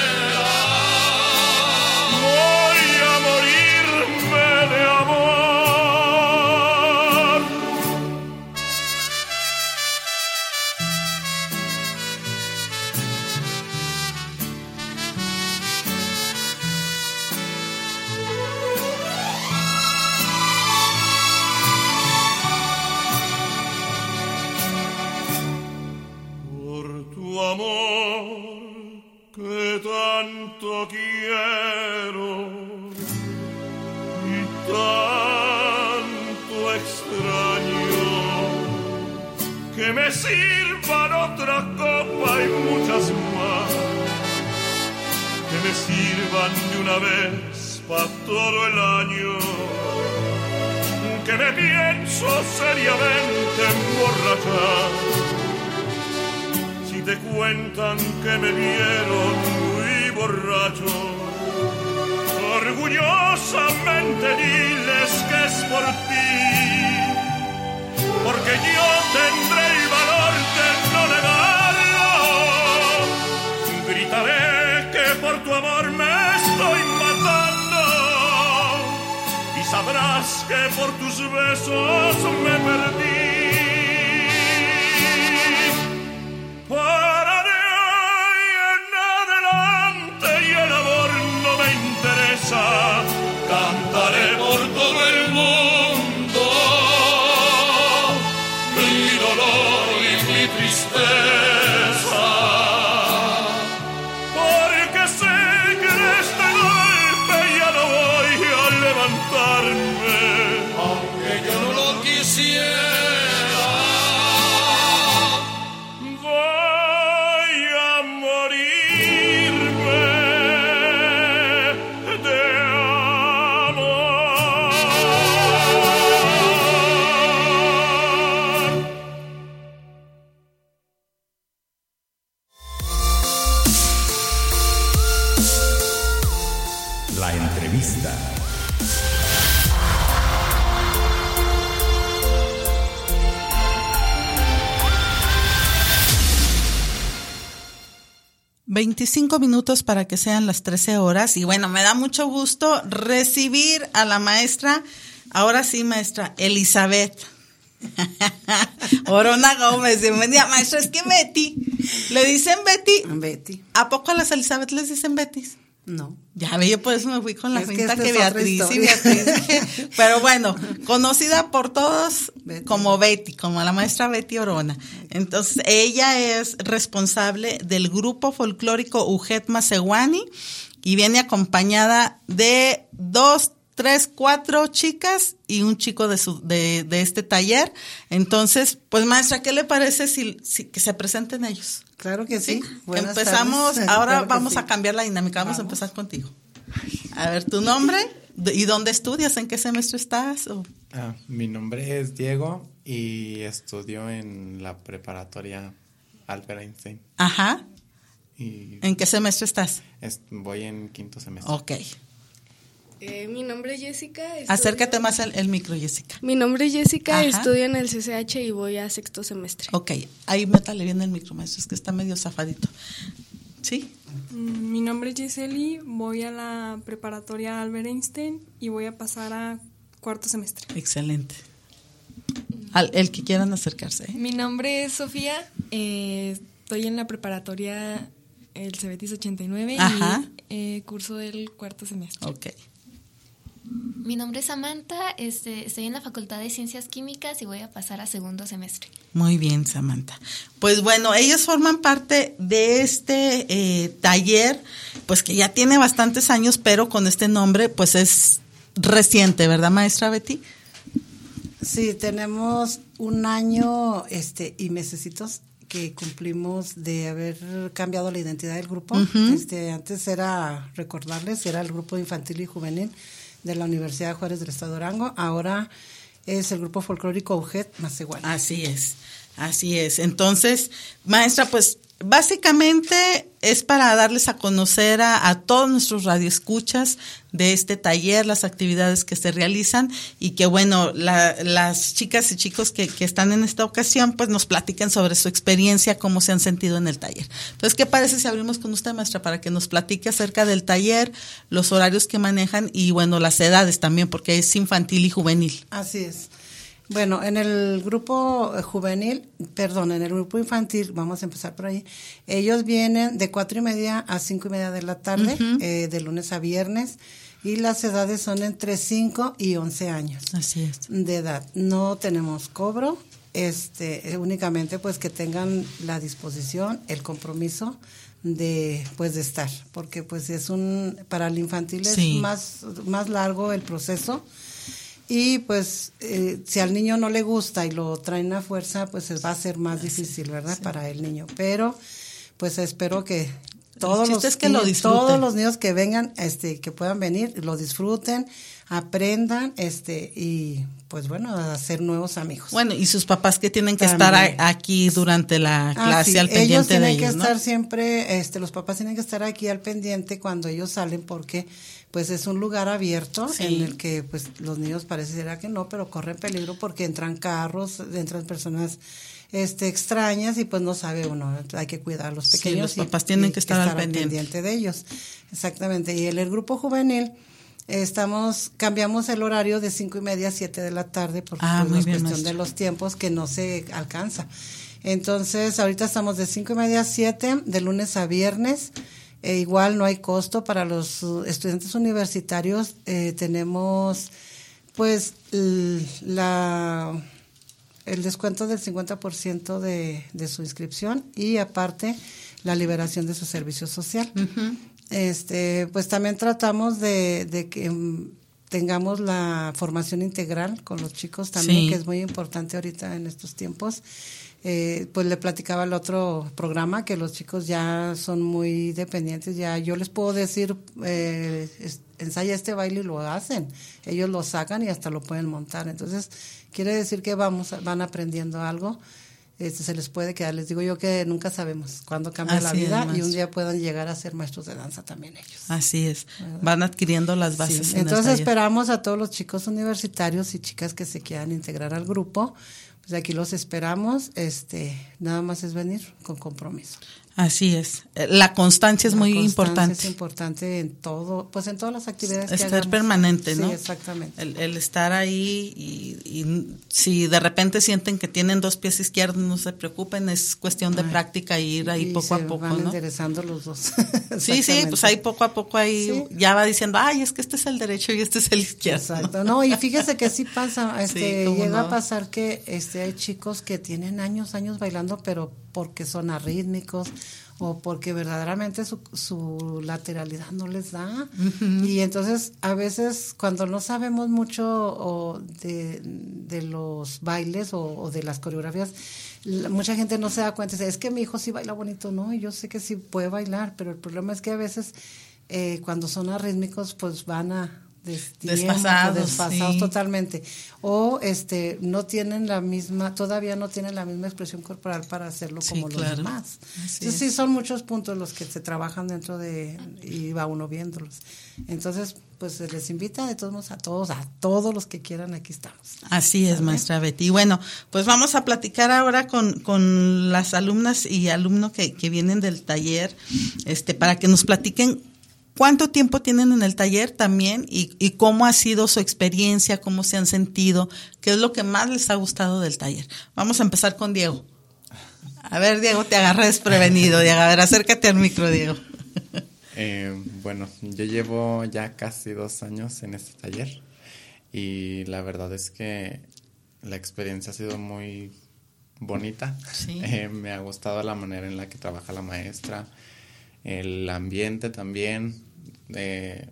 Tanto quiero y tanto extraño que me sirvan otra copa y muchas más, que me sirvan de una vez pa' todo el año, que me pienso seriamente emborrachar. Si te cuentan que me vieron muy borracho, orgullosamente diles que es por ti, porque yo tendré el valor de no negarlo. Gritaré que por tu amor me estoy matando y sabrás que por tus besos me perdí. Para de hoy en adelante y el amor no me interesa, cantaré por todo el mundo mi dolor y mi tristeza, porque sé que de este golpe ya no voy a levantarme, aunque yo no lo quisiera.
veinticinco minutos para que sean las trece horas. Y bueno, me da mucho gusto recibir a la maestra, ahora sí, maestra Elizabeth Orona Gómez. Bienvenida, maestra. Es que Betty, ¿le dicen Betty?
Betty.
¿A poco a las Elizabeth les dicen Betty?
No.
Ya ve, yo por eso me fui con la
Es que
finta
esta
que
es otra
Beatriz y
historia.
Beatriz. Dije, pero bueno, conocida por todos
Betty.
como Betty, como la maestra Betty Orona. Entonces, ella es responsable del grupo folclórico Ujet Masewani y viene acompañada de dos, tres, cuatro chicas y un chico de su de, de este taller. Entonces, pues maestra, ¿qué le parece si, si que se presenten ellos?
Claro que sí. Buenas
Empezamos,
tardes.
ahora
Claro que
vamos
sí.
a cambiar la dinámica, vamos, vamos a empezar contigo. A ver, ¿tu nombre? ¿Y dónde estudias? ¿En qué semestre estás? ¿O?
Ah, mi nombre es Diego y estudio en la preparatoria Albert Einstein.
Ajá.
Y
¿En qué semestre estás?
es- voy en quinto semestre.
Ok.
Eh, mi nombre es Jessica. estudio-
Acércate más al el micro, Jessica.
Mi nombre es Jessica,
Ajá.
estudio en el C C H y voy a sexto semestre.
Ok, ahí métale bien el micro, maestro, es que está medio zafadito. ¿Sí?
Mm, Mi nombre es Giseli, voy a la preparatoria Albert Einstein y voy a pasar a cuarto semestre.
Excelente. Al, el que quieran acercarse. ¿eh?
Mi nombre es Sofía, eh, estoy en la preparatoria el Cebetis ochenta y nueve
Ajá.
y eh, curso el cuarto semestre.
Ok.
Mi nombre es Samantha, este, estoy en la Facultad de Ciencias Químicas y voy a pasar a segundo semestre.
Muy bien, Samantha. Pues bueno, ellos forman parte de este eh, taller, pues que ya tiene bastantes años, pero con este nombre, pues es reciente, ¿verdad, maestra Betty?
Sí, tenemos un año este y mesecitos que cumplimos de haber cambiado la identidad del grupo.
Ujú.
Este, antes era, recordarles, era el grupo infantil y juvenil de la Universidad de Juárez del Estado de Durango. Ahora es el grupo folclórico Ujet Masewani.
Así es, así es. Entonces, maestra, pues básicamente es para darles a conocer a, a todos nuestros radioescuchas de este taller, las actividades que se realizan y que, bueno, la, las chicas y chicos que, que están en esta ocasión, pues nos platiquen sobre su experiencia, cómo se han sentido en el taller. Entonces, ¿qué parece si abrimos con usted, maestra, para que nos platique acerca del taller, los horarios que manejan y, bueno, las edades también, porque es infantil y juvenil?
Así es. Bueno, en el grupo juvenil, perdón, en el grupo infantil, vamos a empezar por ahí, ellos vienen de cuatro y media a cinco y media de la tarde,
Ujú.
eh, de lunes a viernes, y las edades son entre cinco y once años.
Así es.
De edad. No tenemos cobro, este, eh, únicamente pues que tengan la disposición, el compromiso de pues de estar, porque pues es un, para el infantil es
Sí.
más, más largo el proceso. Y pues eh, si al niño no le gusta y lo traen a fuerza, pues va a ser más difícil, ¿verdad? Sí. Para el niño. Pero pues espero que todos los,
es que lo disfruten.
todos los niños que vengan, este, que puedan venir, lo disfruten, aprendan, este, y pues bueno, hacer nuevos amigos.
Bueno, y sus papás que tienen que
También.
estar a, aquí durante la
Ah,
clase
sí.
al pendiente
ellos tienen
de ellos,
que
¿no?
estar siempre, este, los papás tienen que estar aquí al pendiente cuando ellos salen porque pues es un lugar abierto
Sí.
en el que pues los niños pareciera que no, pero corren peligro porque entran carros, entran personas este extrañas y pues no sabe uno, hay que cuidar a los
Sí,
pequeños.
los
y-
papás tienen
y
que estar al pendiente.
de ellos. Exactamente. Y en el grupo juvenil estamos cambiamos el horario de cinco y media a siete de la tarde porque
Ah,
pues,
muy
es
bien,
cuestión
maestra.
de los tiempos que no se alcanza. Entonces, ahorita estamos de cinco y media a siete, de lunes a viernes. E igual no hay costo para los uh, estudiantes universitarios. Eh, tenemos, pues, l- la el descuento del cincuenta por ciento de, de su inscripción y aparte la liberación de su servicio social.
Ujú.
Este, pues también tratamos de, de que mm, tengamos la formación integral con los chicos también,
Sí.
que es muy importante ahorita en estos tiempos. Eh, pues le platicaba el otro programa que los chicos ya son muy dependientes, ya yo les puedo decir, eh, es- ensaya este baile y lo hacen, ellos lo sacan y hasta lo pueden montar, entonces quiere decir que vamos van aprendiendo algo, este se les puede quedar, les digo yo que nunca sabemos cuándo cambia la
Así es,
vida y
maestro.
un día puedan llegar a ser maestros de danza también ellos.
Así es, van adquiriendo las bases.
Sí,
en el
entonces
taller.
esperamos a todos los chicos universitarios y chicas que se quieran integrar al grupo, pues aquí los esperamos, este, nada más es venir con compromiso.
Así es. La constancia es
La
muy
constancia
importante.
Es importante en todo, pues en todas las actividades
Estar
que hagamos.
permanente, ¿no?
Sí, exactamente.
El, el estar ahí y, y si de repente sienten que tienen dos pies izquierdos, no se preocupen, es cuestión de Ay, práctica y ir ahí y poco a poco,
van
¿no?
enderezando los dos.
Sí, sí, pues ahí poco a poco ahí sí. ya va diciendo, ay, es que este es el derecho y este es el izquierdo.
Exacto. No, y fíjese que sí pasa, este, sí, llega no? a pasar que este hay chicos que tienen años, años bailando, pero porque son arrítmicos o porque verdaderamente su, su lateralidad no les da. Uh-huh. Y entonces a veces cuando no sabemos mucho o de, de los bailes o, o de las coreografías, la, mucha gente no se da cuenta, dice, es que mi hijo sí baila bonito, ¿no? Y yo sé que sí puede bailar, pero el problema es que a veces eh, cuando son arrítmicos pues van a
desfasados,
desfasados
sí.
totalmente, o este no tienen la misma, todavía no tienen la misma expresión corporal para hacerlo sí, como claro. los demás. Así Entonces es. sí son muchos puntos los que se trabajan dentro de y va uno viéndolos. Entonces pues se les invita de todos modos a todos, a todos los que quieran, aquí estamos.
Así es, maestra Betty. Y bueno, pues vamos a platicar ahora con, con las alumnas y alumnos que, que vienen del taller, este, para que nos platiquen ¿cuánto tiempo tienen en el taller también y, y cómo ha sido su experiencia, cómo se han sentido, qué es lo que más les ha gustado del taller? Vamos a empezar con Diego. A ver, Diego, te agarré desprevenido. Diego, a ver, acércate al micro, Diego.
Eh, bueno, yo llevo ya casi dos años en este taller y la verdad es que la experiencia ha sido muy bonita.
Sí.
Eh, me ha gustado la manera en la que trabaja la maestra, el ambiente también, eh,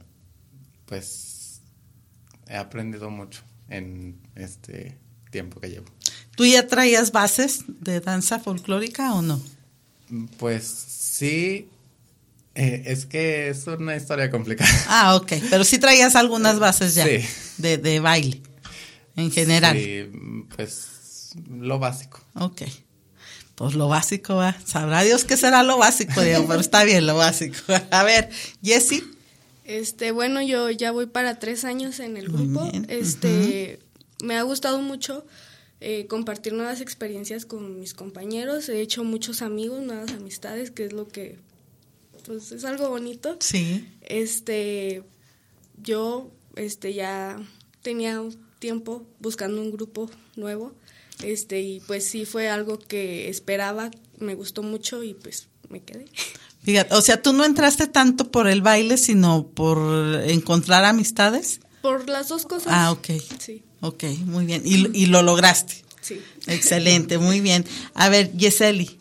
pues he aprendido mucho en este tiempo que llevo.
¿Tú ya traías bases de danza folclórica o no?
Pues sí, eh, es que es una historia complicada.
Ah, ok, pero sí traías algunas bases ya
sí.
de, de baile en general.
Sí, pues lo básico.
Ok. Pues lo básico, ¿va? Sabrá Dios qué será lo básico, Diego, pero está bien lo básico. A ver, Jessie.
Este, bueno, yo ya voy para tres años en el grupo. Este, uh-huh. Me ha gustado mucho eh, compartir nuevas experiencias con mis compañeros. He hecho muchos amigos, nuevas amistades, que es lo que, pues, es algo bonito.
Sí.
Este, yo, este, ya tenía un tiempo buscando un grupo nuevo. Este, y pues sí fue algo que esperaba, me gustó mucho y pues me quedé.
Fíjate, o sea, tú no entraste tanto por el baile, sino por encontrar amistades.
Por las dos cosas.
Ah, ok.
Sí.
Ok, muy bien. Y, y lo lograste.
Sí.
Excelente, muy bien. A ver, Yeseli.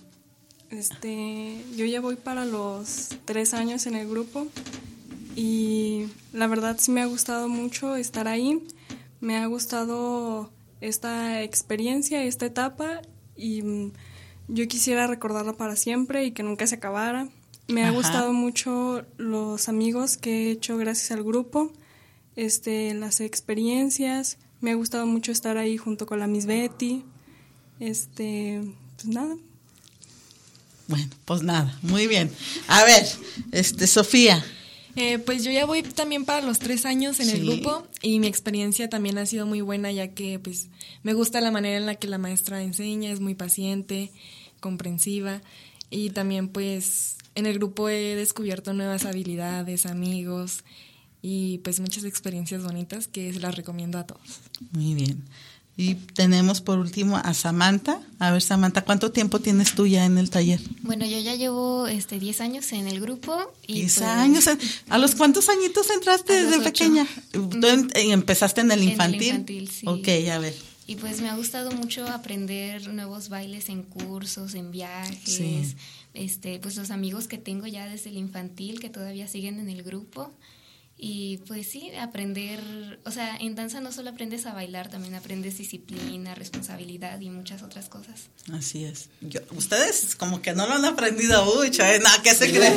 Este, yo ya voy para los tres años en el grupo y la verdad sí me ha gustado mucho estar ahí. Me ha gustado esta experiencia, esta etapa, y mm, yo quisiera recordarla para siempre y que nunca se acabara. Me Ajá. ha gustado mucho los amigos que he hecho gracias al grupo, este, las experiencias. Me ha gustado mucho estar ahí junto con la Miss Betty. Este, pues nada.
Bueno, pues nada, muy bien. A ver, este, Sofía.
Eh, pues yo ya voy también para los tres años en sí. el grupo y mi experiencia también ha sido muy buena, ya que pues me gusta la manera en la que la maestra enseña, es muy paciente, comprensiva, y también pues en el grupo he descubierto nuevas habilidades, amigos y pues muchas experiencias bonitas que las recomiendo a todos.
Muy bien. Y tenemos por último a Samantha. A ver, Samantha, ¿cuánto tiempo tienes tú ya en el taller?
Bueno, yo ya llevo este diez años en el grupo. Y
diez
pues,
años. ¿A los cuántos añitos entraste desde pequeña? ¿Tú em- empezaste en el infantil?
En el infantil, sí.
Ok, a ver.
Y pues me ha gustado mucho aprender nuevos bailes en cursos, en viajes.
Sí.
Este, pues los amigos que tengo ya desde el infantil, que todavía siguen en el grupo. Y pues sí, aprender, o sea, en danza no solo aprendes a bailar, también aprendes disciplina, responsabilidad y muchas otras cosas.
Así es. Yo, ustedes como que no lo han aprendido mucho, ¿eh? No, ¿qué se creen?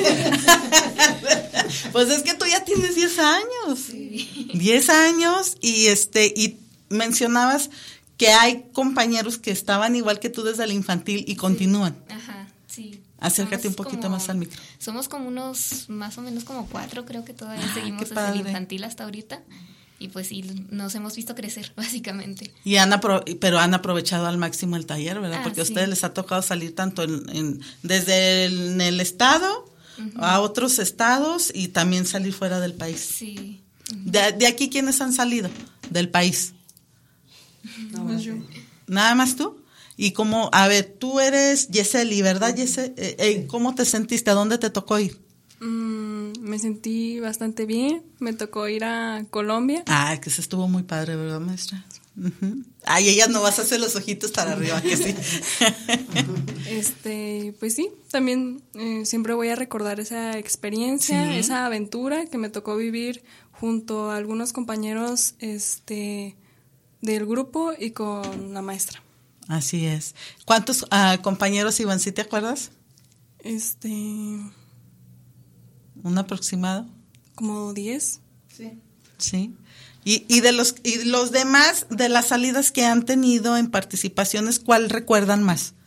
Pues es que tú ya tienes diez años.
Sí.
diez años y este y mencionabas que hay compañeros que estaban igual que tú desde el infantil y continúan.
Ajá, sí.
Acércate
somos
un poquito
como,
más al micro.
Somos como unos, más o menos como cuatro, creo que todavía
ah,
seguimos desde el infantil hasta ahorita. y pues sí, nos hemos visto crecer, básicamente.
Y han apro- pero han aprovechado al máximo el taller, ¿verdad?
Ah,
Porque a
sí.
ustedes les ha tocado salir tanto en, en desde el, en el estado uh-huh. a otros estados y también salir fuera del país.
Sí.
Uh-huh. De, de aquí, ¿quiénes han salido del país?
No, más yo.
¿Nada más tú? Y como, a ver, tú eres Yeseli, ¿verdad, Yeseli? Eh, eh, ¿Cómo te sentiste? ¿A dónde te tocó ir?
Mm, me sentí bastante bien. Me tocó ir a Colombia.
Ah, que se estuvo muy padre, ¿verdad, maestra? Uh-huh. Ay, ella no vas a hacer los ojitos para arriba, que sí.
Este, pues sí, también eh, siempre voy a recordar esa experiencia, sí. esa aventura que me tocó vivir junto a algunos compañeros, este, del grupo y con la maestra.
Así es. ¿Cuántos uh, compañeros iban? ¿Sí te acuerdas?
Este...
¿Un aproximado?
Como diez.
Sí. Sí. Y, y de los y los demás, de las salidas que han tenido en participaciones, ¿cuál recuerdan más?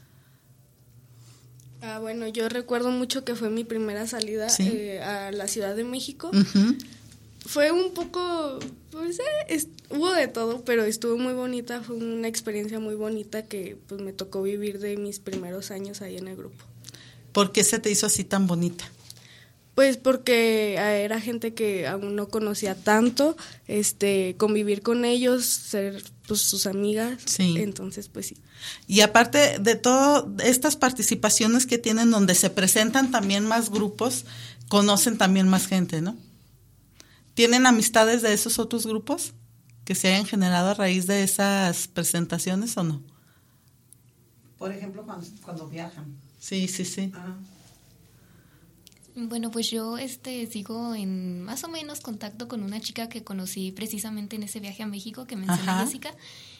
Ah, bueno, yo recuerdo mucho que fue mi primera salida ¿sí? eh, a la Ciudad de México.
Uh-huh.
Fue un poco, pues, eh, es, hubo de todo, pero estuvo muy bonita, fue una experiencia muy bonita que pues me tocó vivir de mis primeros años ahí en el grupo.
¿Por qué se te hizo así tan bonita?
Pues porque era gente que aún no conocía tanto, este, convivir con ellos, ser pues sus amigas, sí. Entonces pues sí.
Y aparte de todas estas participaciones que tienen donde se presentan también más grupos, conocen también más gente, ¿no? ¿Tienen amistades de esos otros grupos que se hayan generado a raíz de esas presentaciones o no?
Por ejemplo, cuando, cuando viajan.
Sí, sí, sí.
Ah.
Bueno, pues yo este sigo en más o menos contacto con una chica que conocí precisamente en ese viaje a México que mencionó Jessica.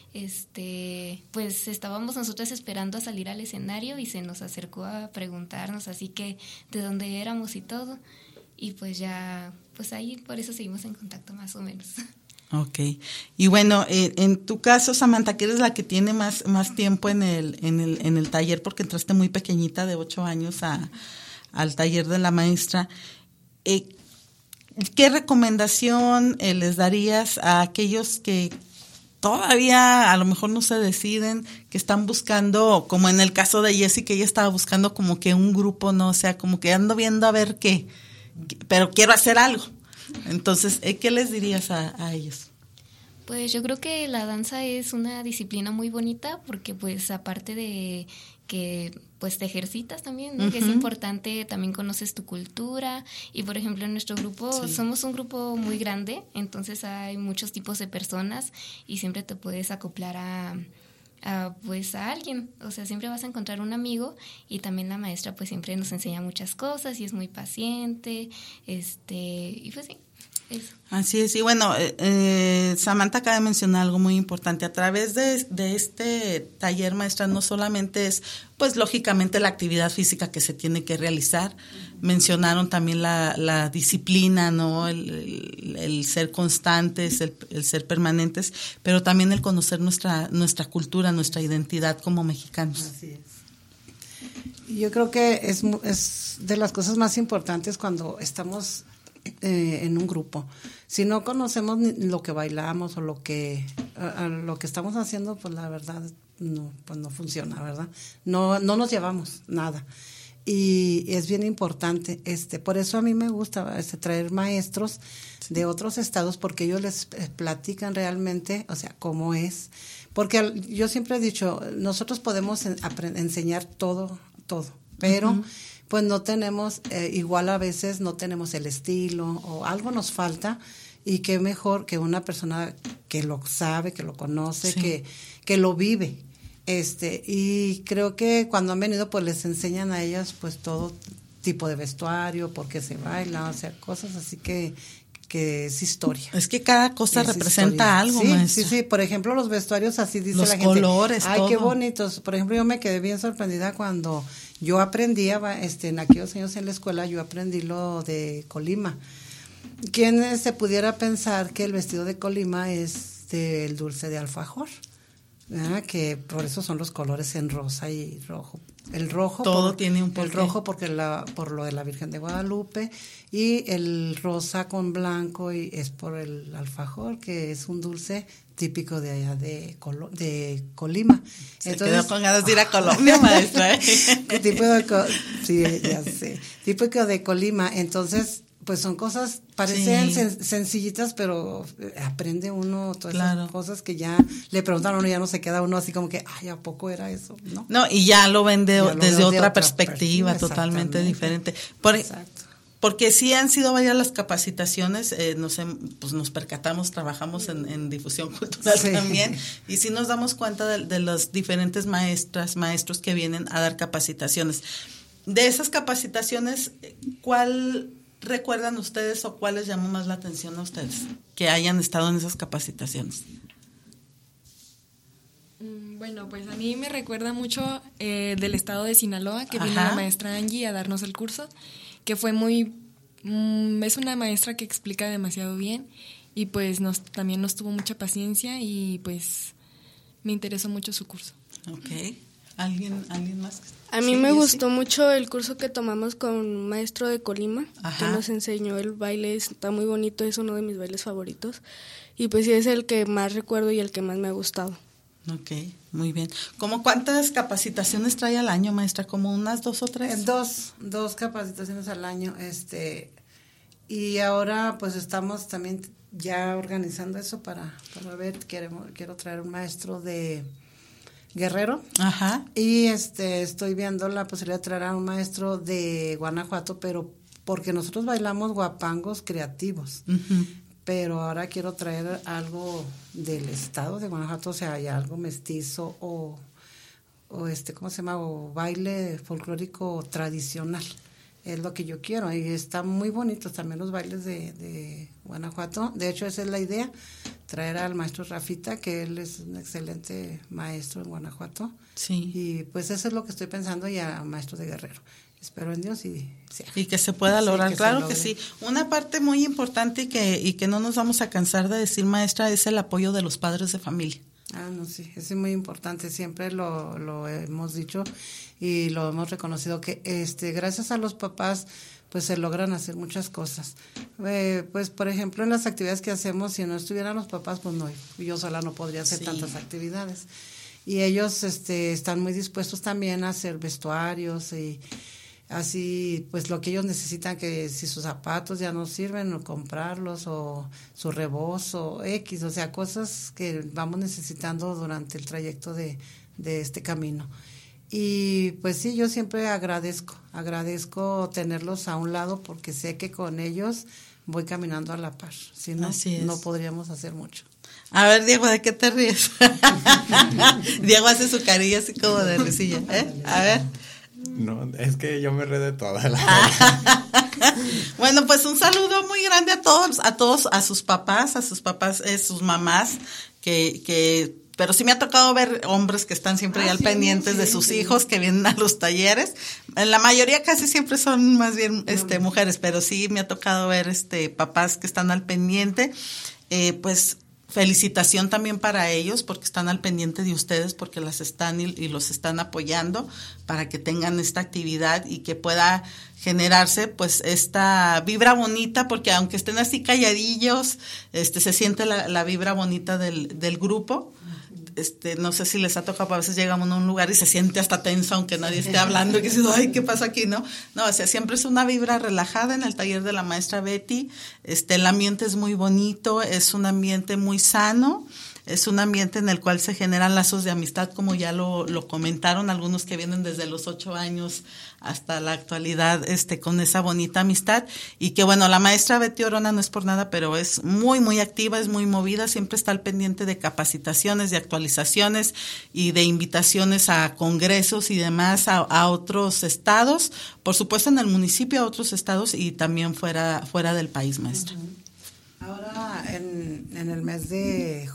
Este, pues estábamos nosotras esperando a salir al escenario y se nos acercó a preguntarnos así que de dónde éramos y todo. Y pues ya, pues ahí por eso seguimos en contacto más o menos.
Ok. Y bueno, eh, en tu caso, Samantha, que eres la que tiene más, más tiempo en el, en el, en el taller porque entraste muy pequeñita de ocho años a al taller de la maestra, eh, ¿qué recomendación eh, les darías a aquellos que todavía a lo mejor no se deciden, que están buscando, como en el caso de Jessie, que ella estaba buscando como que un grupo, no, o sea, como que ando viendo a ver qué, pero quiero hacer algo? Entonces, eh, ¿qué les dirías a, a ellos?
Pues yo creo que la danza es una disciplina muy bonita porque pues aparte de que pues te ejercitas también, ¿no? Uh-huh. Que es importante, también conoces tu cultura y por ejemplo en nuestro grupo sí. somos un grupo muy grande, entonces hay muchos tipos de personas y siempre te puedes acoplar a, a pues a alguien, o sea, siempre vas a encontrar un amigo y también la maestra pues siempre nos enseña muchas cosas y es muy paciente, este y pues sí. Eso.
Así es, y bueno, eh, eh, Samantha acaba de mencionar algo muy importante. A través de, de este taller, maestra, no solamente es, pues lógicamente, la actividad física que se tiene que realizar, mencionaron también la, la disciplina, ¿no? El, el, el ser constantes, el, el ser permanentes, pero también el conocer nuestra, nuestra cultura, nuestra identidad como mexicanos.
Así es. Yo creo que es, es de las cosas más importantes cuando estamos Eh, en un grupo. Si no conocemos ni lo que bailamos o lo que a, a lo que estamos haciendo, pues la verdad no, pues no funciona, ¿verdad? No, no nos llevamos nada. Y es bien importante, este, por eso a mí me gusta este, traer maestros sí. de otros estados, porque ellos les platican realmente, o sea, cómo es. Porque yo siempre he dicho, nosotros podemos en, aprend- enseñar todo, todo, pero uh-huh. pues no tenemos, eh, igual a veces no tenemos el estilo o algo nos falta y qué mejor que una persona que lo sabe, que lo conoce, sí. que, que lo vive. Este, y creo que cuando han venido pues les enseñan a ellas pues todo tipo de vestuario, por qué se baila, o sea, cosas así que, que es historia.
Es que cada cosa es representa historia. Algo,
sí,
maestra.
Sí, sí, por ejemplo los vestuarios así dice
los
la gente.
Los colores,
ay,
todo.
Qué bonitos. Por ejemplo, yo me quedé bien sorprendida cuando yo aprendía, este, en aquellos años en la escuela, yo aprendí lo de Colima. ¿Quién se pudiera pensar que el vestido de Colima es del dulce de alfajor? ¿Verdad? Que por eso son los colores en rosa y rojo. el rojo.
Todo
por,
tiene un porqué.
El rojo porque la, por lo de la Virgen de Guadalupe, y el rosa con blanco y es por el alfajor, que es un dulce típico de allá de, Colo, de Colima.
Se Entonces, quedó con ganas de ir a Colombia, maestra. ¿eh?
Típico de, sí, ya sé, típico de Colima. Entonces, pues son cosas, parecen sí. sen, sencillitas, pero aprende uno todas claro. esas cosas que ya le preguntan a uno, ya no se queda uno así como que, ay, ¿a poco era eso? No,
no y ya lo ven de, ya desde lo otra, otra perspectiva, perspectiva totalmente diferente. Por, Exacto. Porque sí han sido varias las capacitaciones, eh, nos, pues nos percatamos, trabajamos en, en difusión cultural sí. también, y sí nos damos cuenta de, de las diferentes maestras, maestros que vienen a dar capacitaciones. De esas capacitaciones, ¿cuál recuerdan ustedes o cuál les llamó más la atención a ustedes que hayan estado en esas capacitaciones?
Bueno, pues a mí me recuerda mucho eh, del estado de Sinaloa, que Ajá. vino la maestra Angie a darnos el curso, que fue muy, mm, es una maestra que explica demasiado bien y pues nos también nos tuvo mucha paciencia y pues me interesó mucho su curso.
Ok. ¿Alguien, alguien más?
A mí
sí,
me gustó
sí.
mucho el curso que tomamos con un maestro de Colima,
Ajá.
que nos enseñó el baile, está muy bonito, es uno de mis bailes favoritos y pues sí es el que más recuerdo y el que más me ha gustado.
Ok, muy bien. ¿Cómo cuántas capacitaciones trae al año, maestra? ¿Como unas dos o tres?
Dos, dos capacitaciones al año, este, y ahora pues estamos también ya organizando eso para, para ver, queremos, quiero traer un maestro de Guerrero.
Ajá.
Y este, estoy viendo la posibilidad de traer a un maestro de Guanajuato, pero porque nosotros bailamos guapangos creativos. Uh-huh. Pero ahora quiero traer algo del estado de Guanajuato, o sea, ya algo mestizo o, o este, ¿cómo se llama? O baile folclórico tradicional. Es lo que yo quiero. Y están muy bonitos también los bailes de, de Guanajuato. De hecho, esa es la idea, traer al maestro Rafita, que él es un excelente maestro en Guanajuato.
Sí.
Y pues eso es lo que estoy pensando, y a maestro de Guerrero. Espero en Dios y sí.
Y que se pueda lograr, sí, que claro que sí. Una parte muy importante y que, y que no nos vamos a cansar de decir, maestra, es el apoyo de los padres de familia.
Ah, no, sí, eso es muy importante, siempre lo, lo hemos dicho y lo hemos reconocido, que este gracias a los papás pues se logran hacer muchas cosas. Eh, pues por ejemplo en las actividades que hacemos, si no estuvieran los papás, pues no, yo sola no podría hacer sí. tantas actividades. Y ellos este están muy dispuestos también a hacer vestuarios y así, pues lo que ellos necesitan, que si sus zapatos ya no sirven, o comprarlos, o su rebozo, X, o sea, cosas que vamos necesitando durante el trayecto de, de este camino. Y pues sí, yo siempre agradezco, agradezco tenerlos a un lado, porque sé que con ellos voy caminando a la par, si no, no podríamos hacer mucho.
A ver, Diego, ¿de qué te ríes? Diego hace su carilla así como de risilla, ¿eh? A ver.
No, es que yo me río de toda la
Bueno, pues un saludo muy grande a todos, a todos, a sus papás, a sus papás, eh, sus mamás, que, que, pero sí me ha tocado ver hombres que están siempre ah, ya al sí, pendientes sí, de sus sí. hijos, que vienen a los talleres. En la mayoría casi siempre son más bien, este, mujeres, pero sí me ha tocado ver, este, papás que están al pendiente, eh, pues, felicitación también para ellos, porque están al pendiente de ustedes, porque las están y, y los están apoyando para que tengan esta actividad y que pueda generarse pues esta vibra bonita, porque aunque estén así calladillos, este se siente la, la vibra bonita del, del grupo. Este, no sé si les ha tocado, a veces llegamos a un lugar y se siente hasta tenso, aunque nadie esté hablando, y que dice, ay, ¿qué pasa aquí? No, no, o sea, siempre es una vibra relajada en el taller de la maestra Betty. Este, el ambiente es muy bonito, es un ambiente muy sano, es un ambiente en el cual se generan lazos de amistad, como ya lo, lo comentaron algunos que vienen desde los ocho años hasta la actualidad, este, con esa bonita amistad. Y que bueno, la maestra Betty Orona no es por nada, pero es muy, muy activa, es muy movida, siempre está al pendiente de capacitaciones, de actualizaciones y de invitaciones a congresos y demás a, a otros estados, por supuesto en el municipio, a otros estados y también fuera, fuera del país, maestra.
Ahora, en, en el mes de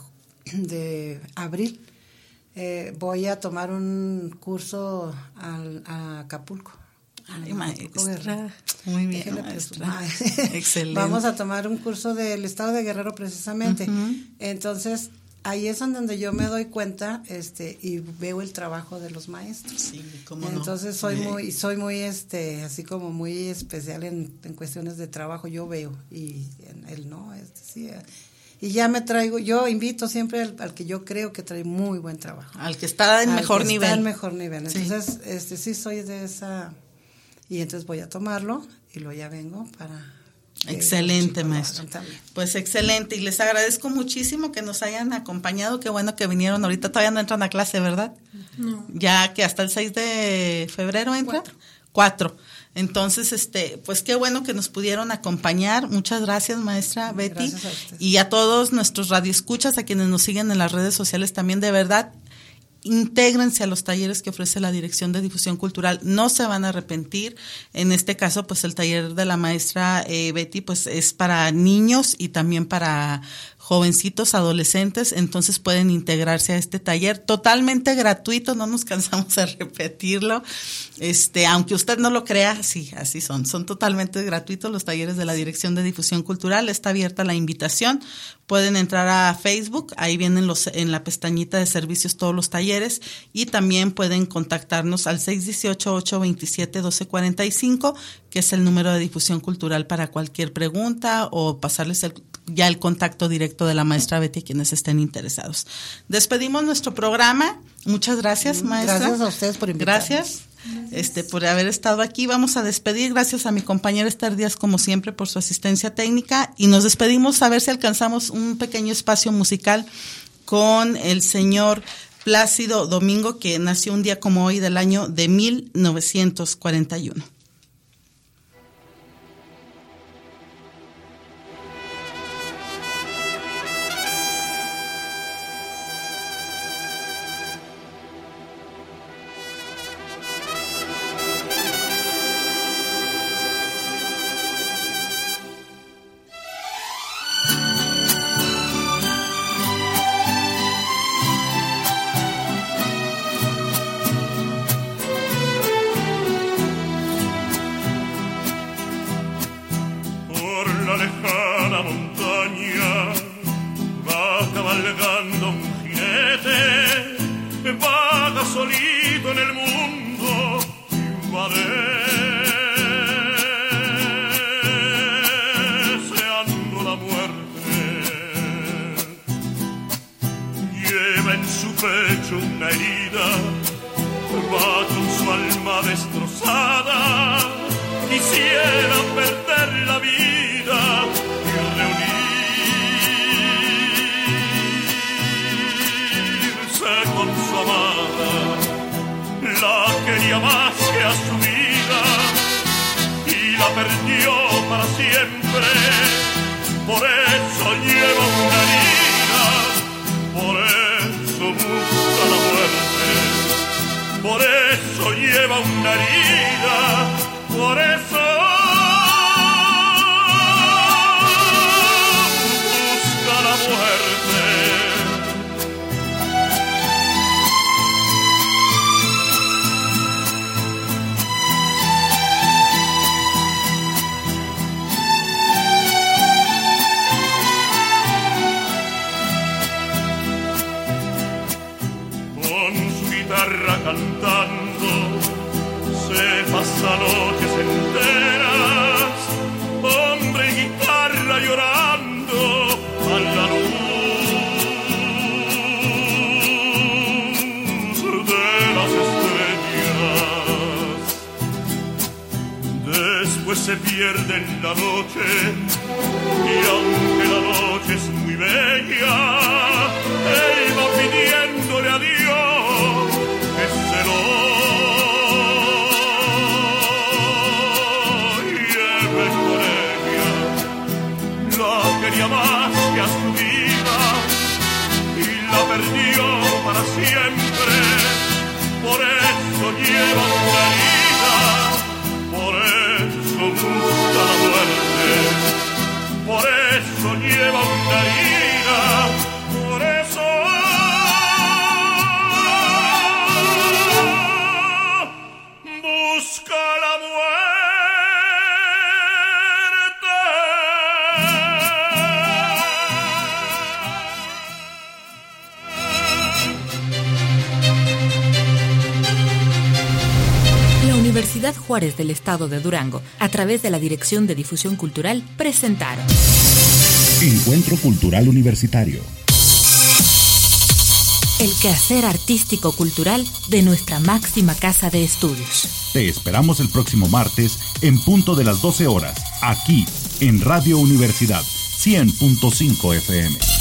de abril eh, voy a tomar un curso al, a Acapulco.
Ay, maestra. Muy bien, maestra.
Excelente. Vamos a tomar un curso del estado de Guerrero precisamente. Uh-huh. Entonces, ahí es donde yo me doy cuenta este y veo el trabajo de los maestros.
Sí, cómo no.
Entonces soy
Bien.
muy soy muy este así como muy especial en, en cuestiones de trabajo, yo veo y en él no, este, sí, y ya me traigo, yo invito siempre al, al que yo creo que trae muy buen trabajo.
Al que está en
al
mejor
que
nivel.
Está en mejor nivel.
Sí.
Entonces, este sí soy de esa, y entonces voy a tomarlo y luego ya vengo para...
Excelente, maestro. Pues excelente, y les agradezco muchísimo que nos hayan acompañado, qué bueno que vinieron, ahorita todavía no entran a clase, ¿verdad?
No.
Ya que hasta el seis de febrero entra. Cuatro. Cuatro. Entonces, este, pues qué bueno que nos pudieron acompañar. Muchas gracias, maestra Betty.
Gracias a usted.
Y a todos nuestros radioescuchas, a quienes nos siguen en las redes sociales también, de verdad, intégrense a los talleres que ofrece la Dirección de Difusión Cultural, no se van a arrepentir. En este caso, pues el taller de la maestra eh, Betty, pues es para niños y también para jovencitos, adolescentes, entonces pueden integrarse a este taller totalmente gratuito, no nos cansamos de repetirlo, este, aunque usted no lo crea, sí, así son, son totalmente gratuitos los talleres de la Dirección de Difusión Cultural, está abierta la invitación, pueden entrar a Facebook, ahí vienen los en la pestañita de servicios todos los talleres, y también pueden contactarnos al seis uno ocho, ocho dos siete, uno dos cuatro cinco, que es el número de difusión cultural para cualquier pregunta o pasarles el, ya el contacto directo de la maestra Betty a quienes estén interesados. Despedimos nuestro programa. Muchas gracias, maestra.
Gracias a ustedes por invitarnos.
Gracias. Este, por haber estado aquí. Vamos a despedir. Gracias a mi compañera Esther Díaz, como siempre, por su asistencia técnica. Y nos despedimos a ver si alcanzamos un pequeño espacio musical con el señor Plácido Domingo, que nació un día como hoy del año de mil novecientos cuarenta y uno.
Se pierde en la noche y aunque la noche es muy bella, él va pidiéndole a Dios que se lo lleve con ella. La quería más que a su vida y la perdió para siempre, por eso lleva una herida, por eso busca la muerte, por eso lleva una herida, por eso busca la muerte.
Ciudad Juárez del Estado de Durango, a través de la Dirección de Difusión Cultural, presentaron
Encuentro Cultural Universitario.
El quehacer artístico-cultural de nuestra máxima casa de estudios.
Te esperamos el próximo martes en punto de las doce horas, aquí en Radio Universidad cien punto cinco F M.